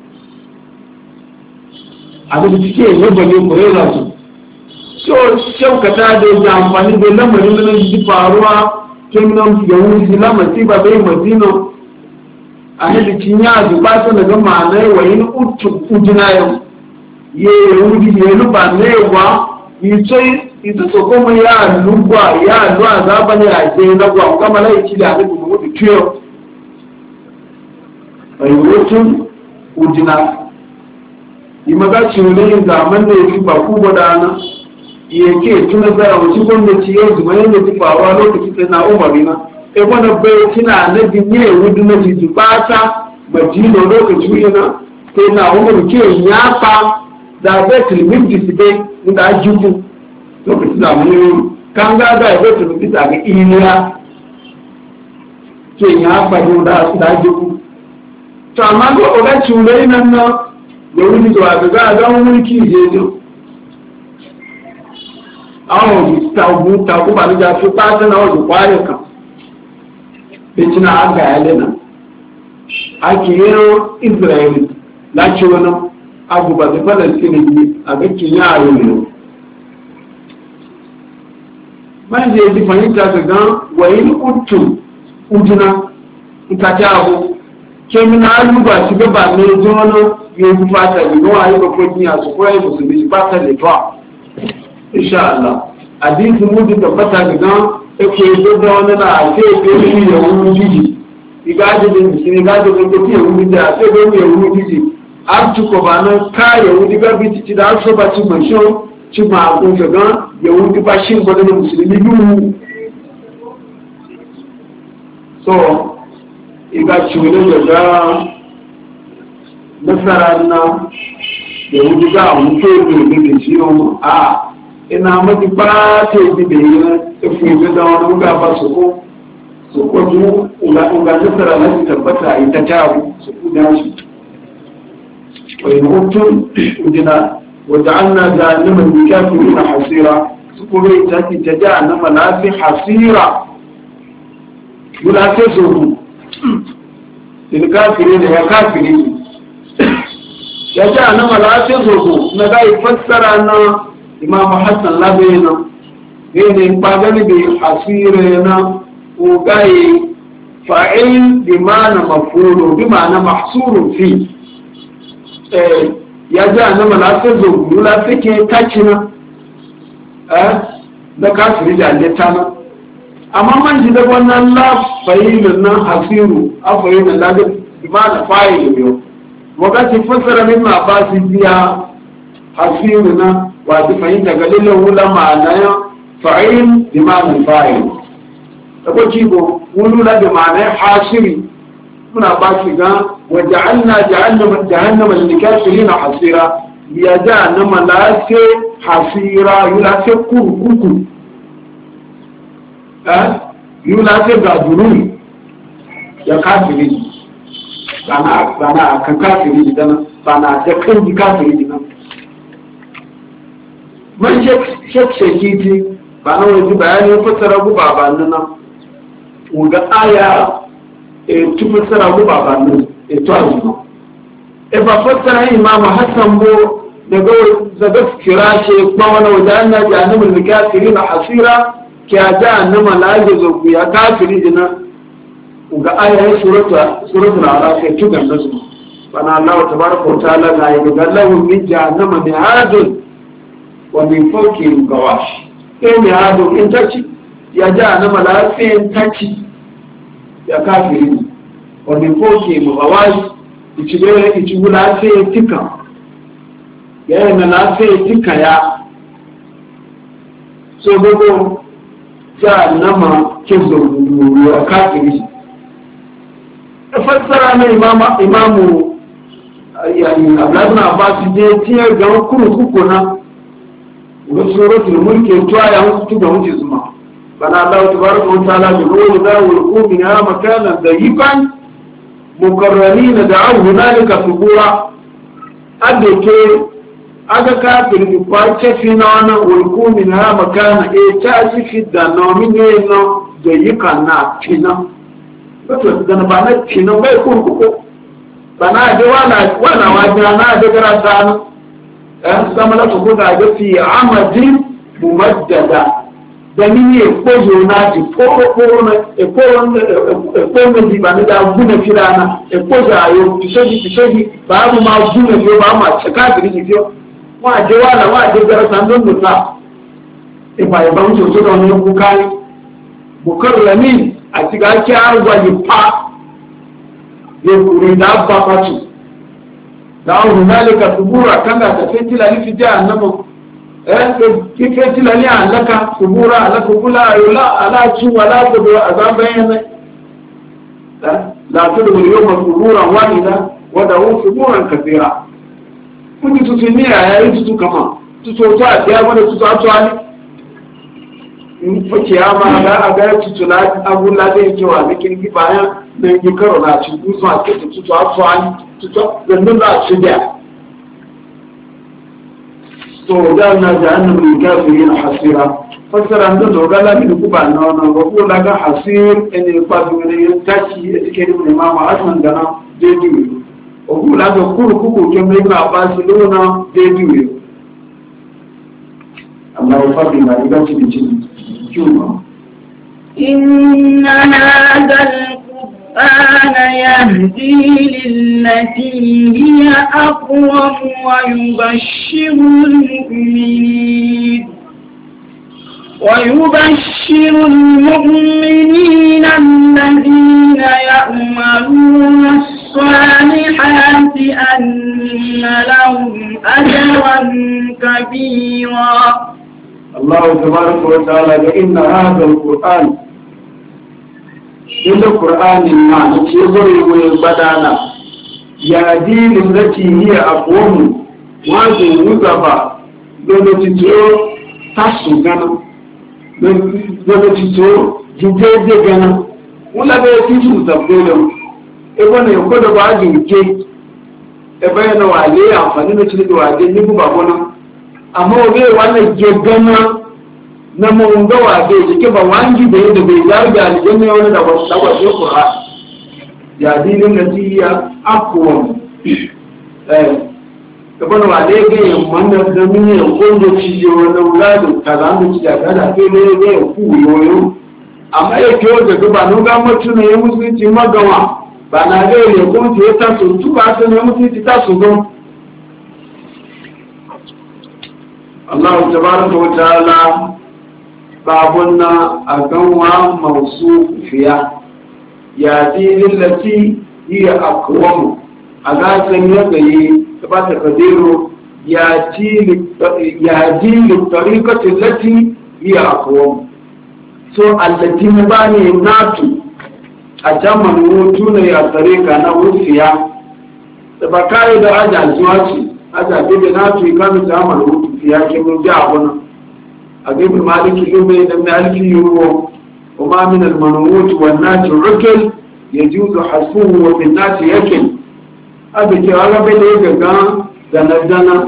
a da cike yi bani ko yi za su so shaukata da ya amfani da lamarin da ji faruwa tun nan yahudi lamasi ba bai madina a hadicin ya zuba ta daga ma'anai wa yin ujina yau ya yahudi ya luba na yawa yi ce ita so kuma ya lugwa ya luwa zaba ne a je na gwa kama laici da hadin da mutu ciyo a yi rotun ujina yi magaci wani zaman da ya fi ba ku gudana yake tuna da wasu gwamnati yau zuma yadda ta faruwa lokacin da na umarina e wani bai tuna na binye wudu na jiji bata majino lokacin yana sai na umar ke yafa da betul mildis bai inda a jiku lokacin da mun kan ga da betul mildis a ga iliya ke yafa da jiku to amma ko oga cule nan na da wuri zuwa ga mulki je àwọn ìtàkùn bá níjà fi pàtẹ náà ọdún kwáyé kan bẹ̀tí náà àgbà ẹlẹ́ náà a kìí israeli láti wọnà agbùgbàtí palestine yìí àgbẹ̀kìí ààrẹ rẹ̀ máa jẹ́ ìdí fàyíta gaggan wàyí ní kùtù ujina ìtàkì ààbò kẹmínà alúgbà ti bẹ́bà ní ẹjọ́ náà yóò fi fàtà ìgbọ́n ayébọ̀pọ̀ ní àsìkò ẹ̀ mùsùlùmí pàtà lè fà insha Allah hadisi mu da tabbata ga ake da wani na ake da shi ya wuri jiji igaji din shi ne gaji da ke ya wuri da sai da ya wuri jiji an ci ko ba nan ka ya wuri ga biti ci da so ba ci masho ci ma ko ga ya wuri ba shi ko da musulmi du so igaci wani da nasara na ya wuri ga mutu ne da shi ina maki ba ta yi da yi na ifin da wani muka ba su ko su kwajo uga nasara na su tabbata a ita tabu su kuda shi wai hutun udina wadda an na jahannaman da kafiri na hasira su kuma ita ki ta jahannama lafi hasira guda ta zoru il kafiri da ya kafiri ya jahannama lafi zoru na ga fassara na imam hassan labena ne pagani bi hasira na ugai fa'il bi ma'ana maf'ul bi ma'ana mahsur fi ya jahannama lafi zoru lafi ke tacina da kafiri da alletana amma man ji da wannan la fa'ilun nan hasiru a fa'ilun la bi ma'ana fa'il biyo wakati fasara min ma ba su biya hasiru na wa bi fa'il daga lillahi wala ma'ana fa'il bi ma'ana fa'il da ko kibo wulu la bi ma'ana hasiri muna ba shi ga wa ja'alna jahannama lil kafirin hasira ya jahannama la ce hasira yula ce kurkuku yula ce gadurun ya kafiri bana kan kafiri dana bana da kan kafiri dana man shekiti bana wani bayani fasara guba ba nan uga aya tu fasara guba ba nan to azuma ba fasara imam Hassan bo daga kira ce kuma wani wajen na jahannamul kafirin hasira kya jahannama la yazo ya kafiri dina ga ayayin suratul araf ke tugan nasu bana Allah tabaraka wa ta'ala na yi ga lahu min jahannama mihadun wa min fawqi gawash mihadun in taci ya jahannama la sai taci ya kafiri wa min fawqi gawash ichi wula sai tikan yayin da na sai tika ya so gogo ja nama kizo ya kafiri fassara na imamu yani abladun abbas je tiya ga kurkuku na wa suratul mulk to ya hutu da wuce zuma bana Allah tabaraka wa ta'ala bi qawli da wal qumina makanan dayiqan mukarramina da'u hunalika subura adake aga kafir bi kwace fi na wannan ulku min ha makana ta ci fi da nomine no da yika na tina wato da ba na tina bai kurkuku bana da wala wajina na da garata sama la to ga ga fi amadin mumaddada da ni ko zo na ji ko na ko di ba da guna firana ko za yo tishoji ba mu ma guna yo ba ma tsaka da ni yo wọ́n àjẹ́ wà láwọn àjẹ́ bẹ̀rẹ̀ sàndóńdò náà ìfà ìbámu tó tó lọ́nà ẹkùn kárí bukọ́rù lẹ́mí àti gáàkí àrùgbà yìí pa lẹ́kùnrin dáàbà pàtó dáhùn rùnálẹ̀ kàtùbúrà kánga tàfẹ́ tíla ní fi jẹ́ ànámọ̀ kíkẹ́ tíla ní àlákà tùbúrà alákòókúlá àyọlá aláàtúwà aláàgbọ̀dọ̀ àgbàbẹ́yẹnẹ́ látọ́dọ̀ yóò mọ̀ tùbúrà wà nílá wọ́dà wọ́n tùbúrà kàfẹ́ra kuni tutu ni aya yi tutu kama tutu to a biya mana tutu ato ali in fake ya ma ga tutu la abu la da yake wa zikin ki bayan da yi karo na ci gusu a ke tutu ato ali tutu zannan da ci da to da na jahannam li kafirin hasira fasara ndo do gala mi ku ba na na ko la ga hasir ene pa du ne tachi etike ni mama asman dana de di ogun láti kúrùkúrù kí ọmọ ìgbà bá sí lówó náà dédú rẹ̀ àwọn fàbí ìgbà tí lè kí o mọ̀. Inna hadha al-Qur'ana yahdi lillati hiya aqwam wa yubashshiru al-mu'minin ويبشر المؤمنين الذين يعملون الصالحات أن لهم أجرا كبيرا. الله تبارك وتعالى إن هذا القرآن إن القرآن المعنى يظهر ويبدانا يهدي للتي هي أقوم وهذه وضبا لنتجو تسو غنا لنتجو جديد غنا wula bai fi su tabbolo ebe ne ko da ba ginke ebe yana wale amfani da cikin wale ni ba gona amma obe wannan gegana na mun ga wale jike ba wangi da yadda bai zarga aljanna wani da wasu dagwaje Qur'an ya dinin nasiya akwam kaban wale ga yamman da mini ko da ci je wannan wuladu kaza da ci da kada ke ne ga ku yoyo amma ya ke da gaba nun ga mutune ya musulunci magawa ba na ga ne ko ta ta su tuba ta ne musulunci ta su don Allah tabaraka wa ta'ala babunna aganwa mawsufiya ya dinin lati hiya aqwam aga san ya gayi ba ta kadiru ya ji tariqati lati hiya aqwam so allati bani natu a jaman hutu ne ya tariqa na wufiya da bakai da aja zuwa ce aja bebe natu kan jaman hutu fiya ke mun ga abuna a gebe maliki lube da maliki yuwo وما من المنوط والناس الركل يجوز حسبه وبالناس يكل أبي تعالى بلغ دنا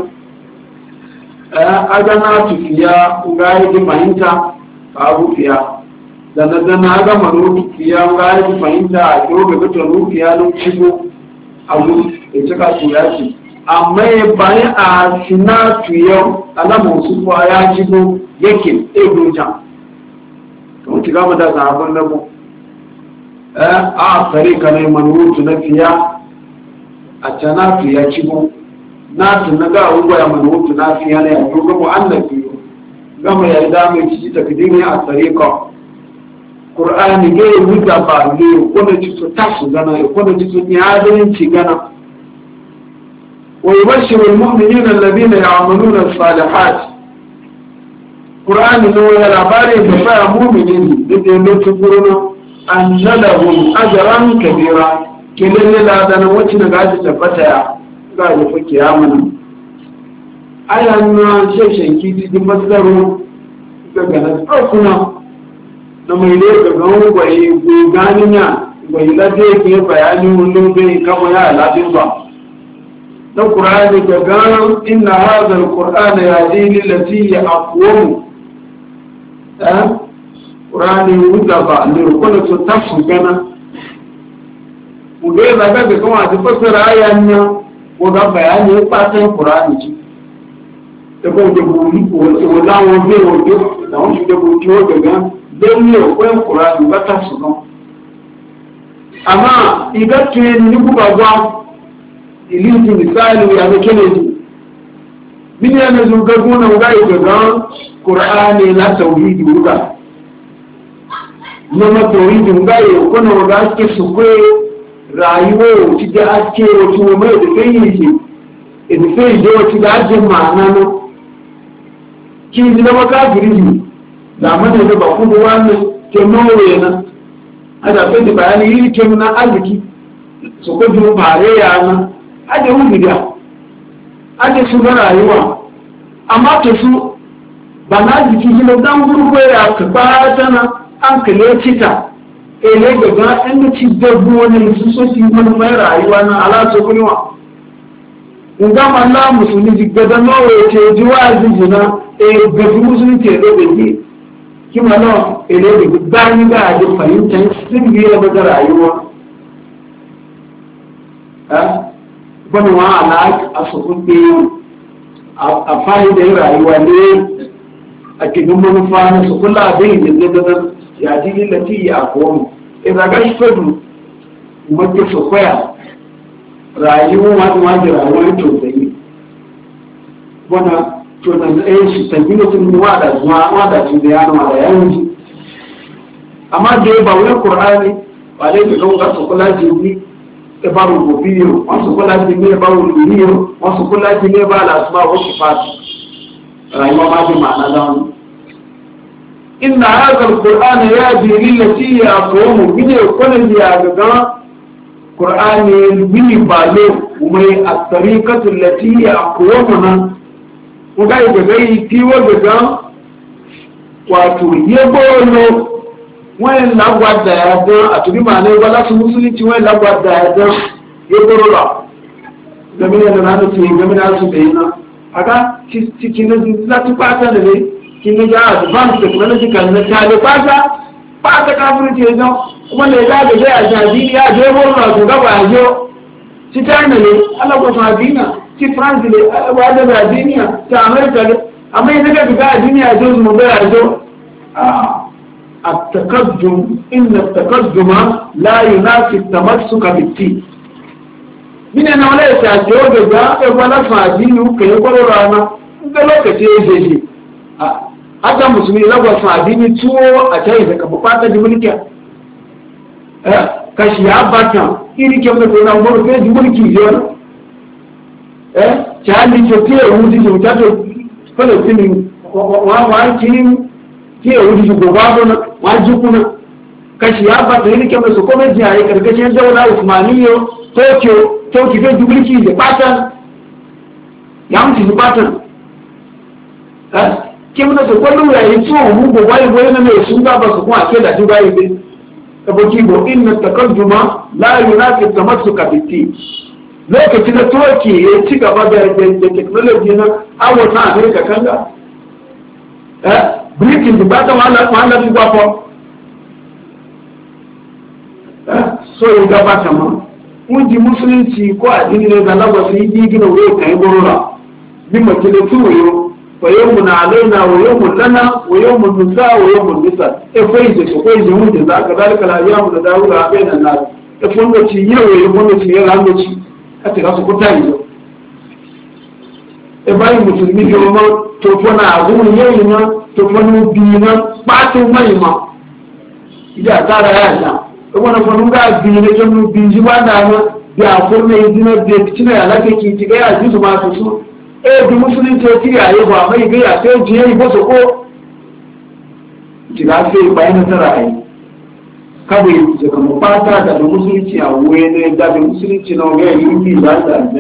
أدنا تفيا وغاية فهمتا فأبو فيا دنا أدى منوط فيا وغاية فهمتا أجوب بطلو فيا نمشبو أبو إتكا سياسي amma ya bayan a sinatu yau alamun su kuwa ya jibo yakin egojan kan ci gama da sahabon nabo a tsare ka ne manurutu na fiya a canatu ya cibo na tuna ga ugwaya manurutu na fiya na yanzu gama an da fiyo gama ya yi damar ciki takdirin a tsare ka ƙur'ani ga yi wuta ba ne ya kuna cito tasu gana ya kuna cito yadarin ci gana ويبشر المؤمنين الذين يعملون الصالحات قرآن نوى العبارة بفاء مؤمنين لديهم تقولون أن لهم أجرا كبيرا كلا لله دانا وچنا قاعدة تفتايا قاعدة فكي آمنا أي أن شيء كيتي دي مصدروا كغانا أكنا نما إليه كغانا ويغانينا ويلاديك بياني ونوبي كما يا لابنبا القرآن قال إن هذا القرآن يهدي للتي هي أقوم القرآن يوضع لركونة تفسر كنا وغير ذلك كما تفسر آية وقال بيان يقاط القرآن تقول جبولي ولا وغير وغير لهم جبولي وغير دل يقول القرآن بتفسر أما إذا كان يبقى iliti misali ya da kennedy mini yana zugagu na wugayi gaga ƙura'ani na tauhidi wuga nama tauhidi wugayi kuna wuga ake su kwe rayuwa wuci da ake wasu mai da kai yi da sai je wasu da ajin ma'ana no ki ji na maka girgi da mana da ba kuma wani ke mawaye na ada sai da bayani yi ke na arziki su kwa jin bare yana aje wuliya aje su ga rayuwa amma to su ba na jiki ne dan gurgo ya ka ba tana an kale cita ele ga an ci dabbo ne su so ci mun mai rayuwa na ala so kunwa inda manna musulmi jigga da nawa ce jiwazi jina ga musulmi ce da biki kima no ele ga dani ga da fahimtar sirri da rayuwa wani wa ala a sukuɗe a fa'idar rayuwa ne a cikin manufa na su kula da yin da ya ji lillati ya komu idan ga shi fadu mace su kwaya rayuwa wani wani rayuwar tausayi wana to na zai shi tabbina sun yi wada su da yana da yanzu amma da ya ba wani ƙur'ani ba dai da kan ga su kula jini ẹbáwò òbíyàn wọ́n sọ kọ́lá ti ní ẹbáwò ìrìyàn wọ́n sọ kọ́lá ti ní ẹbá àlàsùmá òkè pàtì ràyíwá máa bí màá ládáwọn. iná àgbàl kùránì yá di lílẹ̀ tí yà àkọ́wọ́mù gídé kọ́lẹ̀ di àgbàgán kùránì gbìyì bàlẹ̀ mai àtàrí kàtùlẹ̀ tí yà àkọ́wọ́mù náà wọ́n ká ìgbàgbé yìí tí wọ́n gbàgán wato yẹ́gbọ́ lọ wọ́n lágbàdà ẹ̀dán àtúrímà ní ẹgbẹ́ láti mùsùlùmí wọ́n lágbàdà ẹ̀dán yóò rọ̀ gbẹ̀mílẹ̀ náà láti gbẹ̀mílẹ̀ láti bẹ̀yìn náà àká ti kí ní láti pàtà lè kí ní já advanced technological ní káàlẹ̀ pàtà káfíríkì ẹ̀dán wọ́n lè jáde bẹ́ àjẹ́ àdínì àjẹ́ ẹgbọ́rún àtúgbàgbà àjẹ́ ti China lè alágbàtà àdínà ti France lè alágbàtà àdínà ti America lè àmọ́ ìdẹ́gẹ́ àdínì àjẹ́ òsùnmọ̀ bẹ́ àjẹ́ التقدم إن التقدم لا ينافي التمسك بالدين من أنا ولا يتعجب جاء ولا فاضين كيقول رانا قالوا كتير زي هذا مسلم لا فاضين تو أجاي كبقات جملكة كشياب باتنا إني كم نقول أمور في جملكة يوم شهادة كتير ودي جملكة فلسطين وان ke wuri shugaba na wajikuna kashi ya ba da yake mai su kome jiyaye karkashin daula Usmaniyo Tokyo fe dubliki da patan ya mutu da patan ke muna su kwallo ya yi tsohon mugu bayi na mai sun gaba su kuma ke da ji bayi bai kaboki bo inna takadduma la yunafi tamassuka bitti lokacin da Tokyo ya ci gaba da technology na awon America kanga Britain ti bá tán wọ́n lọ fi gbapọ̀ so ìjọba tàmọ́ wọ́n di musulunci kó àdínlẹ̀ ìgbàlagbà sí ibi gina owó ìkàí gbọ́rọ̀rà bí mọ̀kílẹ̀ tí wòyó wòyó mú na àlẹ́nà wòyó mú lánà wòyó mú nùsá wòyó mú nùsá ẹfọ́ ìjẹ sọ̀kọ́ ìjẹ mú jẹ záà kàdá kàlá yá mú da dáwúrà abẹ́ nà náà ẹfọ́ ń lọ́tí yẹ́ wòyó mú lọ́tí yẹ́ rà lọ́tí láti rà sọ̀kọ́ táyì lọ ẹ báyìí mùsùlùmí fi ọmọ tó fọ́nà àgún yẹ́yìn náà tó fọ́nà bí iná pàtó mọ́yìn mọ́ ìdí àtàrà yà sá ọgbọ́n náà fọ́nà ńgá bí iná tó ń bí ìjì wá dáná bí àfọ́nà ìdínà bí ẹ̀kìtìnà alákẹ́kì ti gẹ́yà sí tó máa tó sún éèdì mùsùlùmí tó tí àyè bọ̀ àmọ́ ìgbéyà tó jì yẹ́ ìbọ́sọ̀kó ìtìlá fẹ́ ìgbà yẹn sára yìí káwé ìjẹ̀kọ̀mọ̀ pátá àdàbí mùsùlùmí àwọn ẹni ẹ̀dàbí mùsùlùmí náà gẹ́yà yìí bí ìlà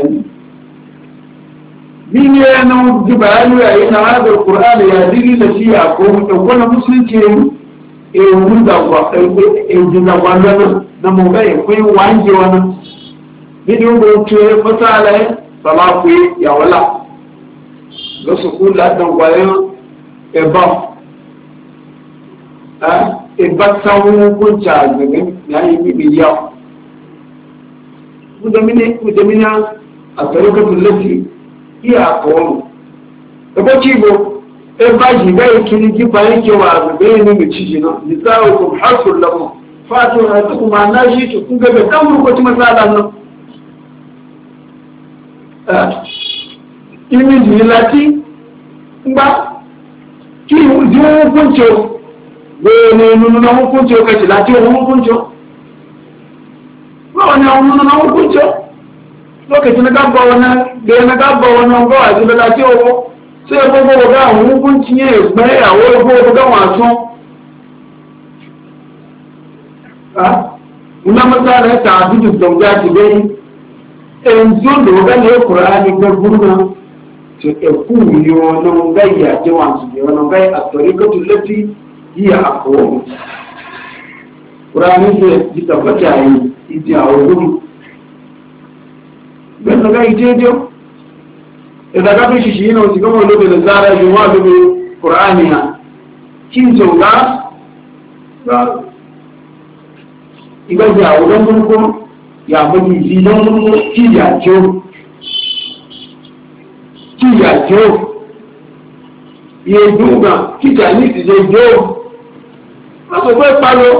Bini yana ji bayani a yi na hadar Kur'ani ya diri da shi a kowane ɗaukwana musulunci ehun zagwa na mawai kwai wange wani. Bini yin bautu ya fasala ya sama ku ya wala. Ga su kula da gwayen eba. Eba tsawon hukunci a zagin ya yi bibi yau. Mudamina a tsarukatun lafi iya kawonu ẹgbẹ́ tí ìbò ẹbá yìí bẹ́ẹ̀ kiri jípa yíke wà àgbẹ̀bẹ̀ ní mẹ́cíjì náà nìta òkú hásùn lọ́mọ fàtún àtúkù máa náà yìí tó kún gẹ́gẹ́ káwọn tí mọ́sálà náà ìmì yìí láti gbá kí ìdí wọn kúnjọ bẹ́ẹ̀ ni nínú náà kúnjọ kẹsì láti ohun kúnjọ báwọn ni àwọn nínú náà kúnjọ lokacin na gaba wannan da ya na gaba wannan gawa ji da ce o sai gogo ga hukunci ne bai a wani gogo ga wasu una masala ta abudu da ji dai en zo da ga ne Qur'ani ga gurna to e ku yo no ga ya ji wasu ne wannan ga a tariqatu lati hiya aqwa Qur'ani ne ji tabbata yi idi a wurin bẹ́ẹ̀ lọ́gá ìjẹ́jọ́ ìdàgá tó ṣìṣì yínà òsì gọ́mọ̀ lóbi da zára yìí wà lóbi kùránì à kí n zọ̀gá ìgbẹ́jẹ̀ àwòrán gbogbo yàgbọ́gbì ìdíjọ́ gbogbo kí ìyàjọ́ iye dùgbà kíjà ní ìdíjẹ́ jọ́ wọ́n sọ pé pálọ́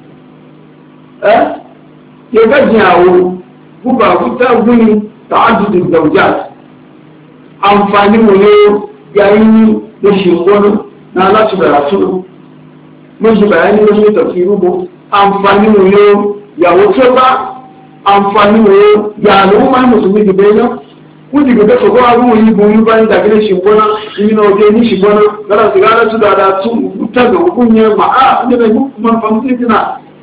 ìgbẹ́jẹ̀ àwòrán gbogbo àkútà gbóni tààdùdù zaujat amfani wòye yayin da shingonu na láti bẹ̀rẹ̀ suna mọ́sí bayani da su tafi rubo amfani wòye yàwó tó bá amfani wòye yàlú máa musulmi dìbẹ̀ náà wọ́n ti gẹ̀gẹ́ sọ̀kọ́ àwọn òyìn bò ń bá ń dàgẹ́lẹ̀ shingona ìmìnà òkè ní shingona lára sí rárá tó dáadáa tún tàbí òkú yẹn ma a ní ẹgbẹ́ kuma famsi tina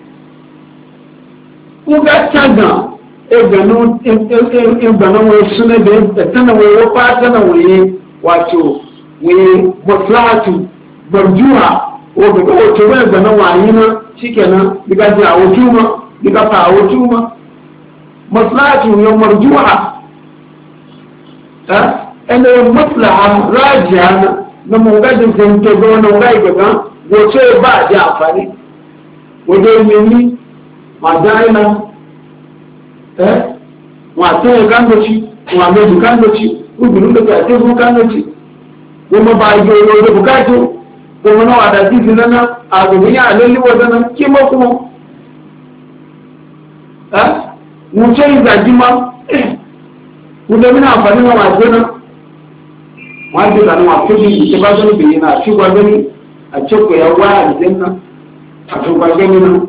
wọ́n ga tàgà ẹgbẹ̀rún wọn súnmọ́ bẹ̀rẹ̀ tánà wọn wọ́n pa tánà wọn yẹ wàtò wọn mọ̀tíláàtù gbọ̀dúwà òbẹ̀kọ́ òtò wọn ẹgbẹ̀rún wọn àyíná shikenan diga ji a wutuma diga fa wutuma maslahatu ya marjuha ene maslaha rajiha na mun ga din san to go na ga ga goce ba da amfani wajen ni ma daina wa te gandoci wa me gandoci ubinu da te gandoci kuma ba yi yau da bukatu kuma na wada zizi nana a domin ya lalli wadannan kima kuma wuce yi zagi ma wanda muna amfani na waje nan wajen da na wato shi ke ba zani bayi na ci gwagani a cikin ya waya a jikin nan a cikin gwagani nan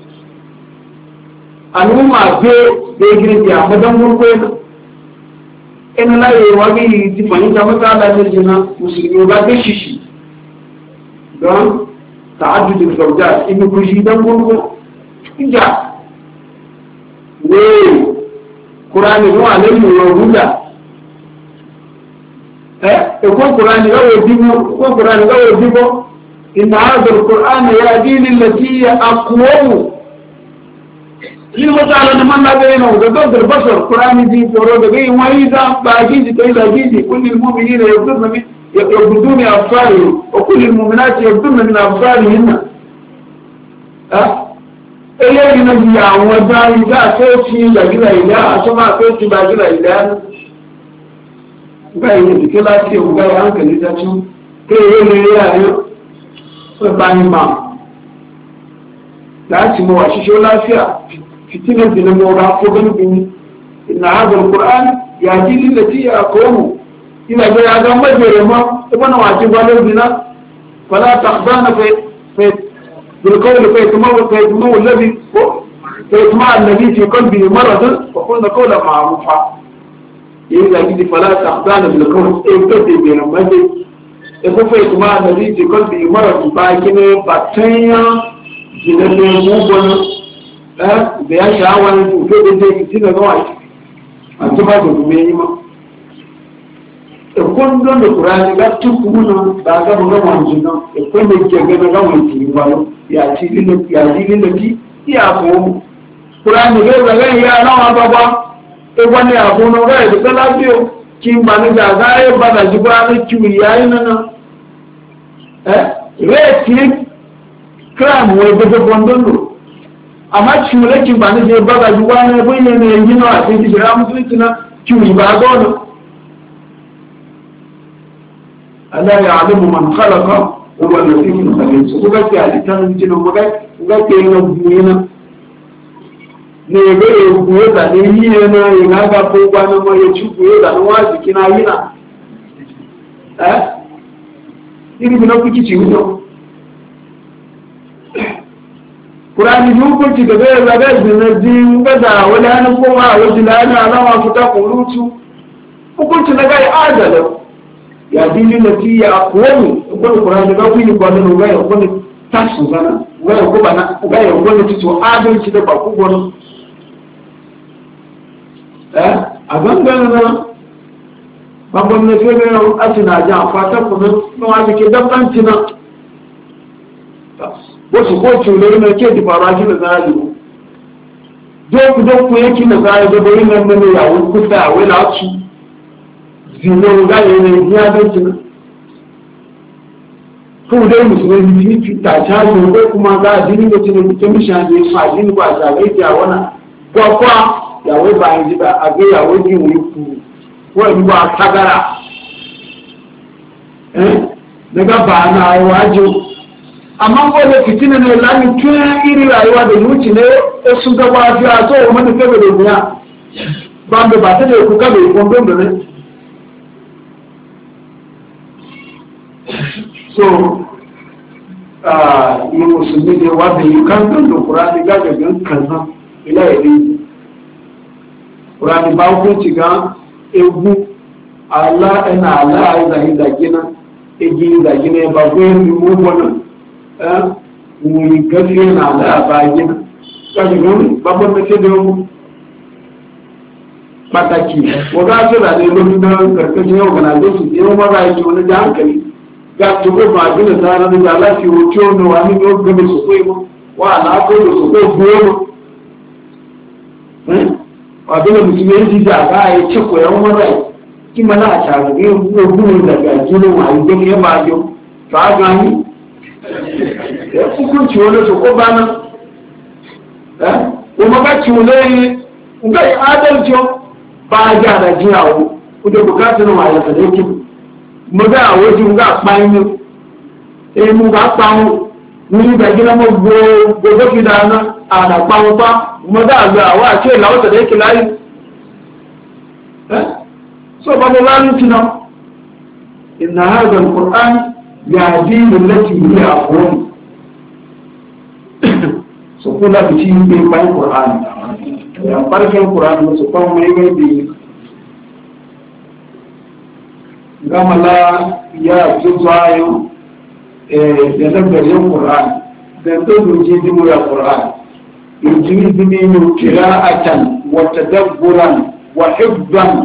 al'umma be da ya girgi a madan murkwai ina laye wani ti fahimta matsala ta jina musulmi ba ta shishi don ta'addudin zauja in kushi don gurgu inda ne kurani zuwa lalmi wa huda ko kurani gawo dibo inna hadha alquran yahdi lillati ya aqwam yin matsala da man labe yana da dokar basar qur'ani din foro da gai wani da ba gidi kai da gidi kullul mu'minina yaghduna afsarihim wa kullul mu'minati yaghduna min afsarihinna ele ina ya wada ida so ci da gida ida so ma so ci ba gida ida ga yin dike lafiya ga hankali da cin kai ne ya yo so ba ni ma da ci mu wa shi lafiya fitinar da na mora ko ganin inna hadha alquran yahdi lillati aqwamu ila ga ya ga majere ma ibana waji gwalo bina fala taqdana fi bil qawl fa yatma alladhi fi qalbi marad wa qulna qawlan ma'rufa ila gidi fala taqdana bil qawl kadi bina majere ko fa yatma alladhi fi qalbi marad ba kine batanya jinane mu bona da ya sha'awar tuto da zai ci da zuwa a ci ba da gume yi ma ikon don da kurani ga tuku muna da ga buga wanzu nan ikon da ke gana ga wanzu yi wani ya ci lillafi iya ko kurani ga zaga ya nawa baba ikon ne a kuma ga da tsala biyo kin ba ni da ga ya ba da ji ba ni kiwi yayi nan reti kram wai da bondondo amma cimulakin ba na je baga juwa na bayyana yanzu na a cikin jira musulunci na kiwi ba ga wani Allah ya alimu man khalaqa wa huwa al-latiful khabir su ga ta halittar jina ga ke na buyina ne ga ya buye da ne yi na ya ga ko ba na ma ya ci buye da na wazi kina yina iri bina kuki ci wuto Kurani hukunci da zai zaga zinarji gaza wani hannun koma a wajen lana alama su ta kurutu hukunci na gai adalin ya dini na ti ya kuwani wani kurani ga kuyi gwanin gaya wani tashin zana gaya kuma na gaya wani tito adalci da baku gwanin a gangan na babban na fiye da yau a tina jan fatan kuma na wani ke dabbanci na wasu kotu ne na ke di fara shi da zari doku yake na zari da bari nan ne ya wuce da wai la su zino ga ne ya da kin ko dai musulmi ni fi ta ta ne ko kuma ga dini da tin da kin sha ne fa dini ba za ga ya wana kwa ya wai ba yi da a ga ya wai kin ku ko in ba tagara daga ba na wajo amma ko da fitina ne lami tun iri rayuwa da zuci ne su ga ba fiya to mu da kabe da duniya ba da ba ta da ku kabe ko don da ne so yi musulmi ne wanda yi kan don da Qur'ani ga ga kaza ila yadi Qur'ani ba ku ci ga egu Allah ina Allah ai da gina egi da gina ba ko mu bona wuri gafiya na da bagina ƙarfin babban da ke da yau mataki wadda su da ne lokacin da karkashin yau gana da su yau maza yake wani da hankali ga tuko ba gina tsara da lafi wuce wani wani yau gaba su kai ma wa na ko da su ko goma wa dole mutum ya ji da ga ya ce ko yan mara ki mana a tare ne ko gurin da ga gidan wa yi da ya ba yo ta gani ya hukunci wani su ko bana kuma ba ci wani ga adalci ba ga da jiyawo ku da bukatun wa ya sadaki mu ga wajen ga bayan mu ga pawo ni da gina mo go fi da na ana pawo pa mo da ga wa ce lawo ta da yake layi so ba mo lanu tina inna hadha alquran yahdi lillati hiya aqwam so kula bi ci be bayan qur'an ya barkan qur'an so ko mai mai bi gamala ya juzayo ya dabbar yin Qur'an da dole ji dimu ya Qur'an yujiri dimu qira'atan wa tadabburan wa hifdhan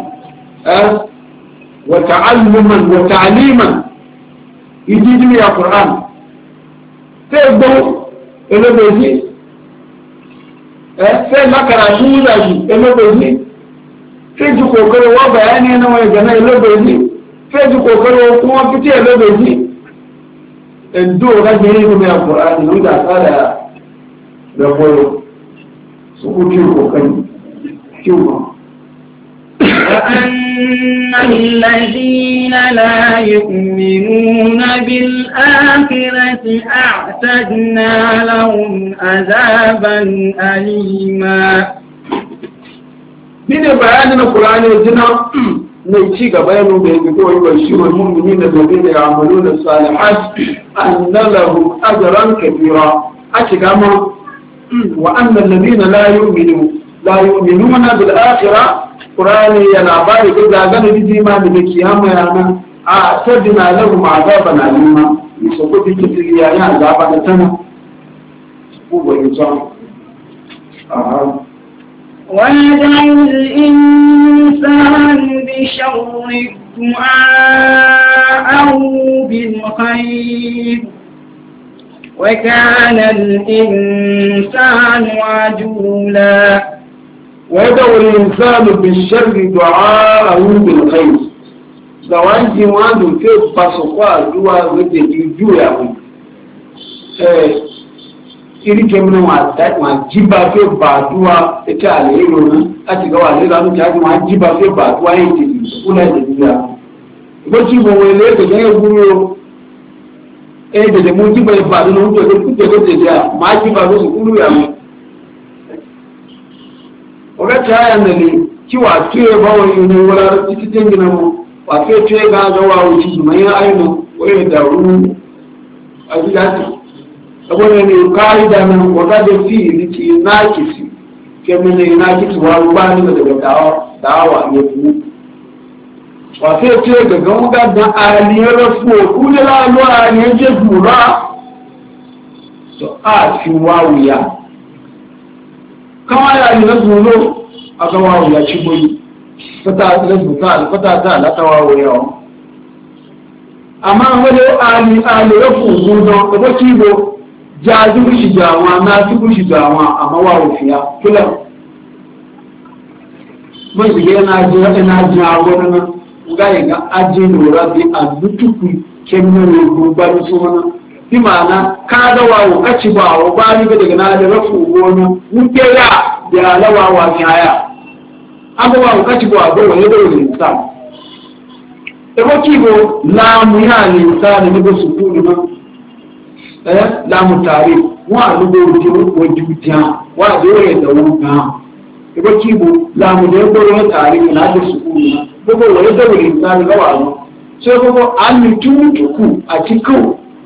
wa ta'alluman wa ta'liman yujiri dimu ya Qur'an sai go ele beji sai la karatu da shi ele beji sai ji kokaro wa bayani na wai gana ele beji sai ji kokaro kuma fiti ele beji endo ga jere ko ya Qur'an no da tsara da koyo su kuke kokari kiwa وأن الذين لا يؤمنون بالآخرة أعتدنا لهم عذابا أليما من بيان القرآن والجنة mai ci gaba ya nuna yadda kawai wa shi wa mummuni da zabe da ya amalu da salihat anna lahu ajran kabira a shiga ma wa anna alladhina la yu'minuna bil akhirah qur'ani ya labari da zagana biji ma da kiyama yana a tadina lahum azaban alima so ko dike tiriya ya azaba da tana ko bai ta aha ويدعو الإنسان بشر دعاءه بالخير وكان الإنسان عجولا ويدعو الإنسان بالشر دعاءه بالخير زواجي وانو في بسقوا دعاء ودي جويا iri kemina wa jiba fe baduwa ita alhero nan a ti ga wa le lanu ta wa jiba fe baduwa yin ti kula da duniya ko ci bo wele da ga guro da mu jiba ba da mu to ku da ya ma jiba su kulu ya mu o ga ta ya ne ki wa tuye ba wa yin wala ci tengina mu wa fe tuye ga wa wuci mai ayyuka wai da ru a gidati saboda ne ka'ida nan wata da fi'ili ke nakisi ke mene nakisi wa ba ni daga dawa ne ku wa sai ce ga ganga da aliyar rafu ku da lalwa ne je gura to a fi wawuya kama ya ni na zulo a ga wawuya ci boyi fata da zuka fata ta la ta wawuya amma wani ali rafu gudo da baki go jaji kushi jawa na fi kushi jawa a mawarufiya kula mai zige na ji wani nan ga ga aji lura bi a dutuku kemgbe gurbar su mana fi ma'ana ka da wawo kaci ba wa ba ni daga na da rafu gonu wuke ya da lawa wa kaya an ba wawo kaci ba wa wani da wani insan ebo kibo la mu ya ne insan ne ba su kuni ma láàmù tààrí wọ́n àlúgbò ojú jẹun wọ́n àdéhùn ẹ̀dọ̀wọ́ gan-an ẹgbẹ́ kí ibo láàmù lè gbọ́rọ̀ tààrí láti sùkúrù náà gbogbo wọlé dẹ̀wòlè ìsáàrí lọ́wọ́ àwọn tí ó gbogbo àmì túkù àti kò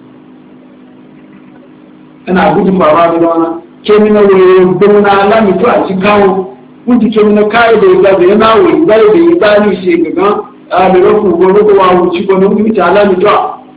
ẹnà àbújú bàbá mi lọ́nà kémínà wòye gbóná alámìtó àti káwọn wọ́n ti kémínà káyọ̀dẹ̀ ìgbàgbé náà wò ìgbàlódé ìgbà ní ìṣe gàgán àbẹ̀rẹ̀kù gbogbo wa wò tí gbọ́n ní ìta alámìtó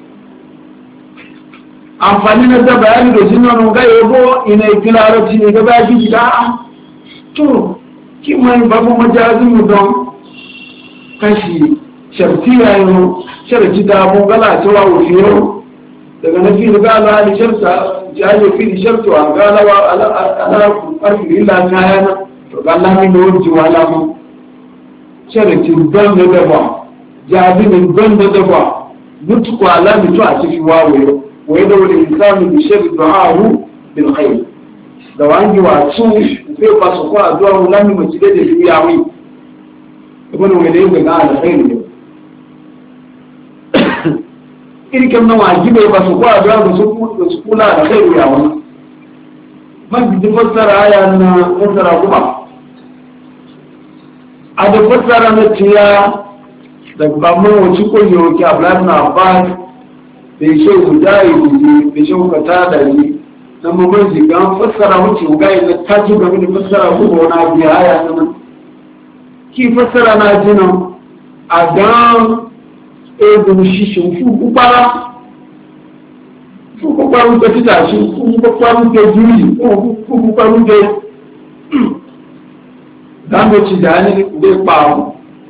amfani na da bayani da jinan ga yabo ina ikilarati ne ga baji gida to ki mai babu majazin mu don kashi shartiya yau sharti da mu gala cewa wufiyo daga nafi ga Allah da sharta jaje fi shartu an galawa ala arfi illa kayana to Allah ne da wuce wala mu sharatin don da ba jazibin don da ba mutu kwala mutu a cikin wawo wai da wani insani bi sharri du'ahu bil khair da wangi wa su sai ba su kwa addu'a wala mu ci da duniya wai ibn wani da ga alkhair ne irkin na wajibai ba su kwa addu'a da su kula da khairu ya wani man bi fassara aya na fassara kuma a da fassara na tiya da bamu wuci ko yoki ablan na ba da shi gudai da shi kata da ni na mun ji ga fassara wuci gai da ta ji ga mun fassara ko na biya aya nan ki fassara na jina a ga egun ṣíṣe fún púpára ń jẹ títà sí fún púpára ń jẹ júrì fún púpára ń jẹ dámọ́tí dá ní ilé pààrùn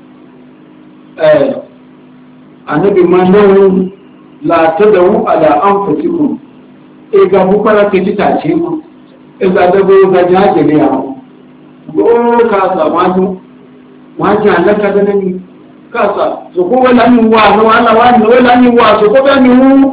àníbi máa lọ́rùn látọ́dọ̀wọ́ àlà àǹfẹ̀síkùn ẹgbà púpára kẹ títà sí mọ́ ẹgbà dẹ́gbẹ́ ọgbàjá àjẹ̀lẹ̀ àwọn gbọ́ọ̀rọ̀ káàkà wọ́n jẹ́ àlẹ́kàdẹ́ ní kasa so ko wala ni wa no ala wa no wala ni wa so ko ba ni wu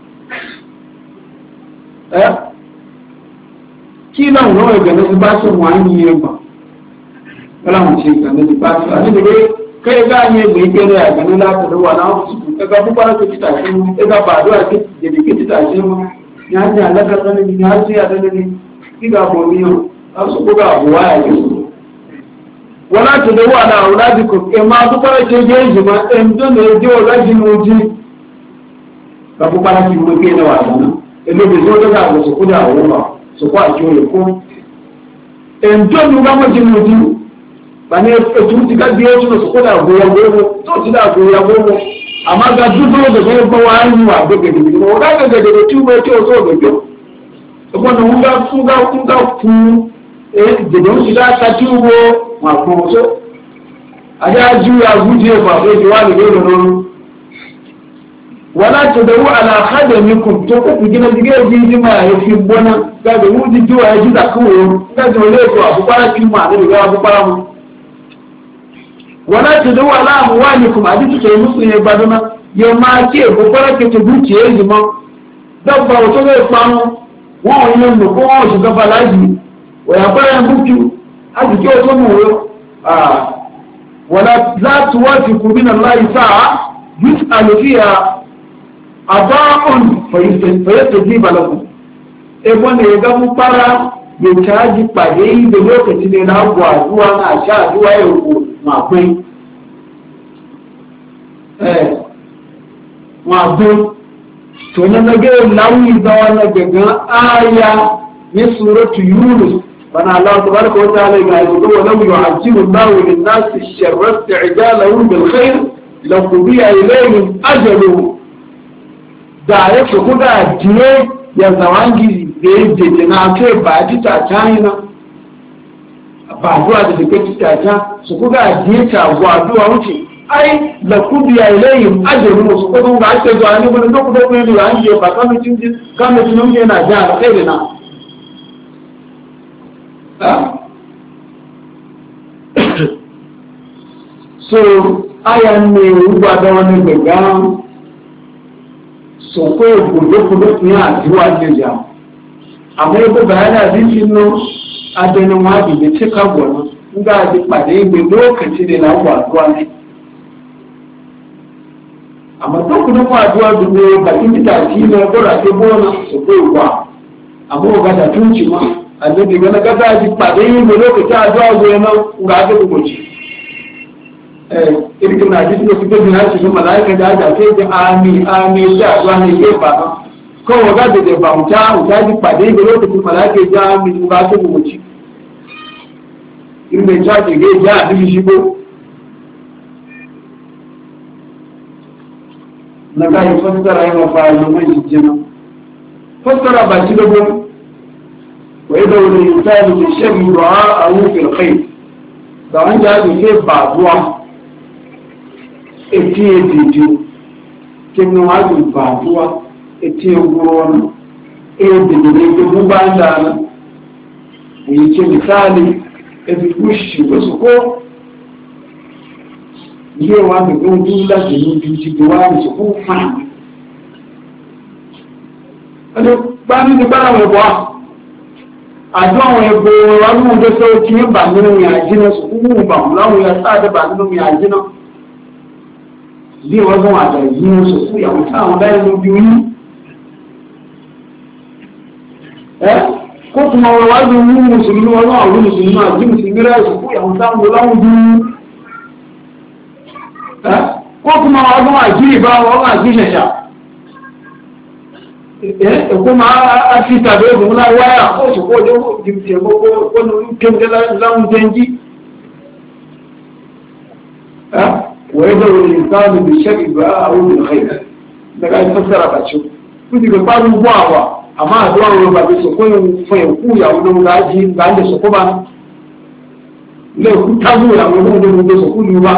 ki na no ga ne ba so wa ni ye ba wala mu ce ga ne ba so ani de kai ga ne bai ke da ga ne la ta wa na su ga bu ba ko kita shi ga ba do ake de ke kita shi mu ya ji Allah ka ne ni ya ji ya da ne ki ga bo ni yo asu ko ga wa ya ke wala ta da wa na auladikum e ma bu para ce je ji ma en don ne je o laji muji ka bu para ki mu ke na wa na e lo be so da ga so ku da wo ba so kwa ji o ko en don nu ga mo ji muji ba ne e tu ti ga bi o so ku da go ya go to ti da go ya go amma ga dudo da go ba wa ni wa be ge ni o ga ga de tu mo to so go ko no nga fu de don ti da ta ti wo ma ko so aja juya guje ba sai jiwali ne da nono wala tadawu ala khadamikum to ko gina dige ji ma ya fi bona ga da wuji juwa ya ji da kawo ga da wale to abu bara ki ma da ga abu bara mu wala tadawu ala amwalikum hadisi sai musu ne badana ya ma ke ko bara ke to dukiye ji ma dabba wato ne famu wa wannan ko wa shi ga balaji wa ya bara mutu aji o to mu ولا لا توافق من الله ساعة يسأل فيها أضاء فيستجيب لكم ebon ne ga mu fara ya caji pade da lokaci ne na gwazuwa na sha zuwa yau makwai makwai to na nage lawi da wannan gaga aya ne suratu yunus فانا الله تبارك وتعالى يقول ولو يعجل الله للناس الشر استعجالهم بالخير لقضي اليهم اجلهم da yake kuda jiye ya zawangi da yake na kai ba ji ta china ba zuwa da take ta ta su kuda jiye ta gwaduwa wuce ai la kudiya ilayhim ajruhum su kudu ga ake zuwa ne gurin duk da ne an je ba kamar cin yana ja alkhairina so aya ne ruwa da wani gaga so ko gudu ne a jiwa jeja amma ko bayana din no adana wadi da cika gona ga ji pade ne lokaci da na waduwa ne amma to kuma waduwa dubo bakin ta ci ne gora ke bona so ko wa amma ga da tunci ma annabi ga na gaza ji pade ne lokaci addu'a go na ga ga goci irkin na jikin su gajin hashi su mala'ika da aja sai da ami da zuwa ne ke ba kowa ga da ba wuta ji pade da lokacin mala'ika da ami su ba su guguci in mai caji ga ja a duk shigo na kayi fassara yi mafa yi mai jijjina fassara ba ci da gwamnati wa yadda wani misali da shan ruwa a wufin kai da wanda ya ke ba zuwa eti edidi kemi waju batuwa eti egwuonu da buba da nan yi ce misali ebi kushi wasu ko yewa da gudu lati ní ti di wá ní ṣùkú fún ẹni bá ní ní bára wọn bọ́ àjọ àwọn ẹgbẹ́ ọlọ́run ọdọ́ tó kí ní bà nínú ìyàjínà ṣùkú mú bà wọn láwọn ya sáàdé bà nínú ìyàjínà bí wọ́n gán àjà yìí ṣùkú ìyàwó táwọn dáyé ló bí wí kó tún ọwọ́ wájú mú mùsùlùmí wọn náà rí mùsùlùmí àjí mùsùlùmí rẹ̀ ṣùkú ìyàwó táwọn láwọn bí ko kuma wani ajiri ba wani ajiri sha kuma a fita da yadda muna waya ko su ko da jimce ko wani kin da lamun jangi wa yadda wani insanu bi shari ba a wani khair daga ai fassara ba ce kudi ga faru buwa amma addu'a wani ba su ko fa ku ya wani gaji ga da su ko ba ne ku tazo ya wani da su ku ba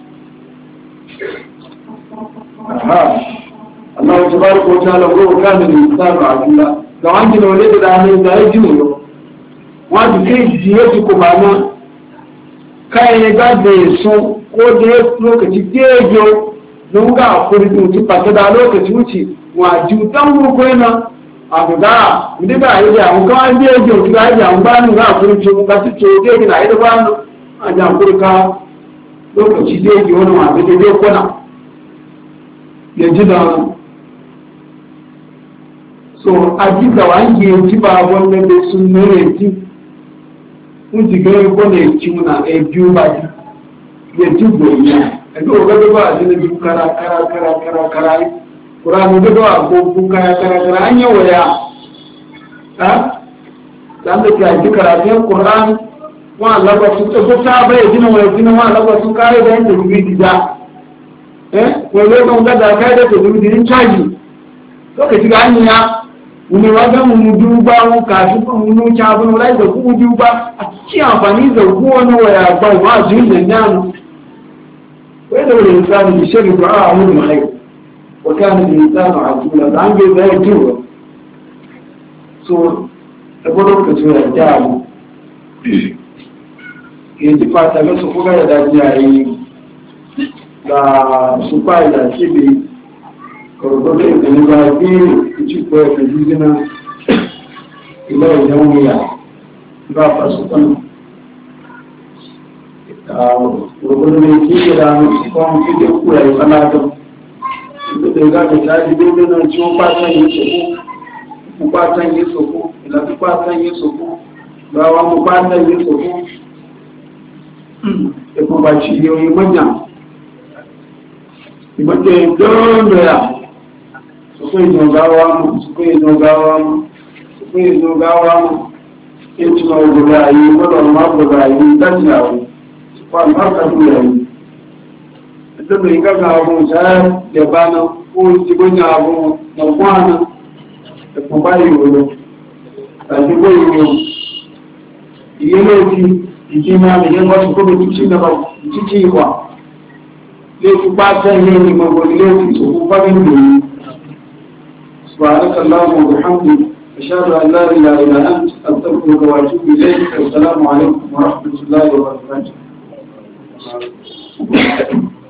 Allah tabaraka wa ta'ala ko kana da insanu ajula da wani ne wale da ne da yaji ne wani kai jiye ko bana kai ya ga da so ko da lokaci dejo don ga kuri ti pata da lokaci wuce wa jutan mu ko na abuga ndi ba yi da mun kan dejo ti ga ya mun ba ni ga kuri ti mun ka ti ce dejo na ida ba no a jan kuri ka lokaci dejo wani wa da dejo ko na ya ji da so a ji da wange ya ji ba wannan da sun nuna ji kun ji gari wanda ya ci muna ɗaya biyu ba ji ya ji goyi a ga ogada ba a ji na biyu kara ƙuranu da ba ko kara an yi waya ha dan da ke ji karatun ƙuranu wa laba su ta bai jina waya jina wa laba su kare da yadda rubi gida wanda kan gada kai da ke dubi caji lokaci ga hanya wani wajen mu duba mu kafin mu ca bin wala da ku duba a ci amfani da ku wani waya ba ma jin da nan wai da wani insani bi shari du'a mu da khair wa kana al insanu ajula da an ga da jiwa so da lokacin da ya mu ke ji fata ga su kuga da yayi da su fai da cibi korgodo da ni ba bi ci ko da jina ila ya wuya ba fa su kan korgodo ne ki da mu ko mu ki da ku ai kana da ga da taji da nan ci ba ta yi su ku ba ta yi su ku ila ku ba ta yi su ku ba wa mu ba ta yi su ku e ko ba ci yo yi manya ìgbẹ́jẹ́ ìjọ́rọ̀lọ́yà sọ́kọ́ ìdọ̀gáwà mọ̀ ètò ọgbọ̀gbọ̀ ayé gbọ́dọ̀ máa gbọ̀gbọ̀ ayé dájì àwọn ṣùgbọ́n àmọ́kàtù rẹ̀ ẹ̀tọ́bẹ̀ ìgbàgbà àwọn ìṣẹ́ lẹ̀bánà ó ti gbọ́nyà àwọn ọ̀pọ̀nà ẹ̀pọ̀ báyìí rọ̀ tàbí gbọ́ ìrọ̀ ìyẹ́lẹ́ ti ìjìnà ìyẹ́gbọ́sùkọ́ ليس بعد ذلك مقولات سقوطا منه سبحانك اللهم وبحمدك أشهد أن لا إله إلا أنت أستغفرك وأتوب إليك السلام عليكم ورحمة الله وبركاته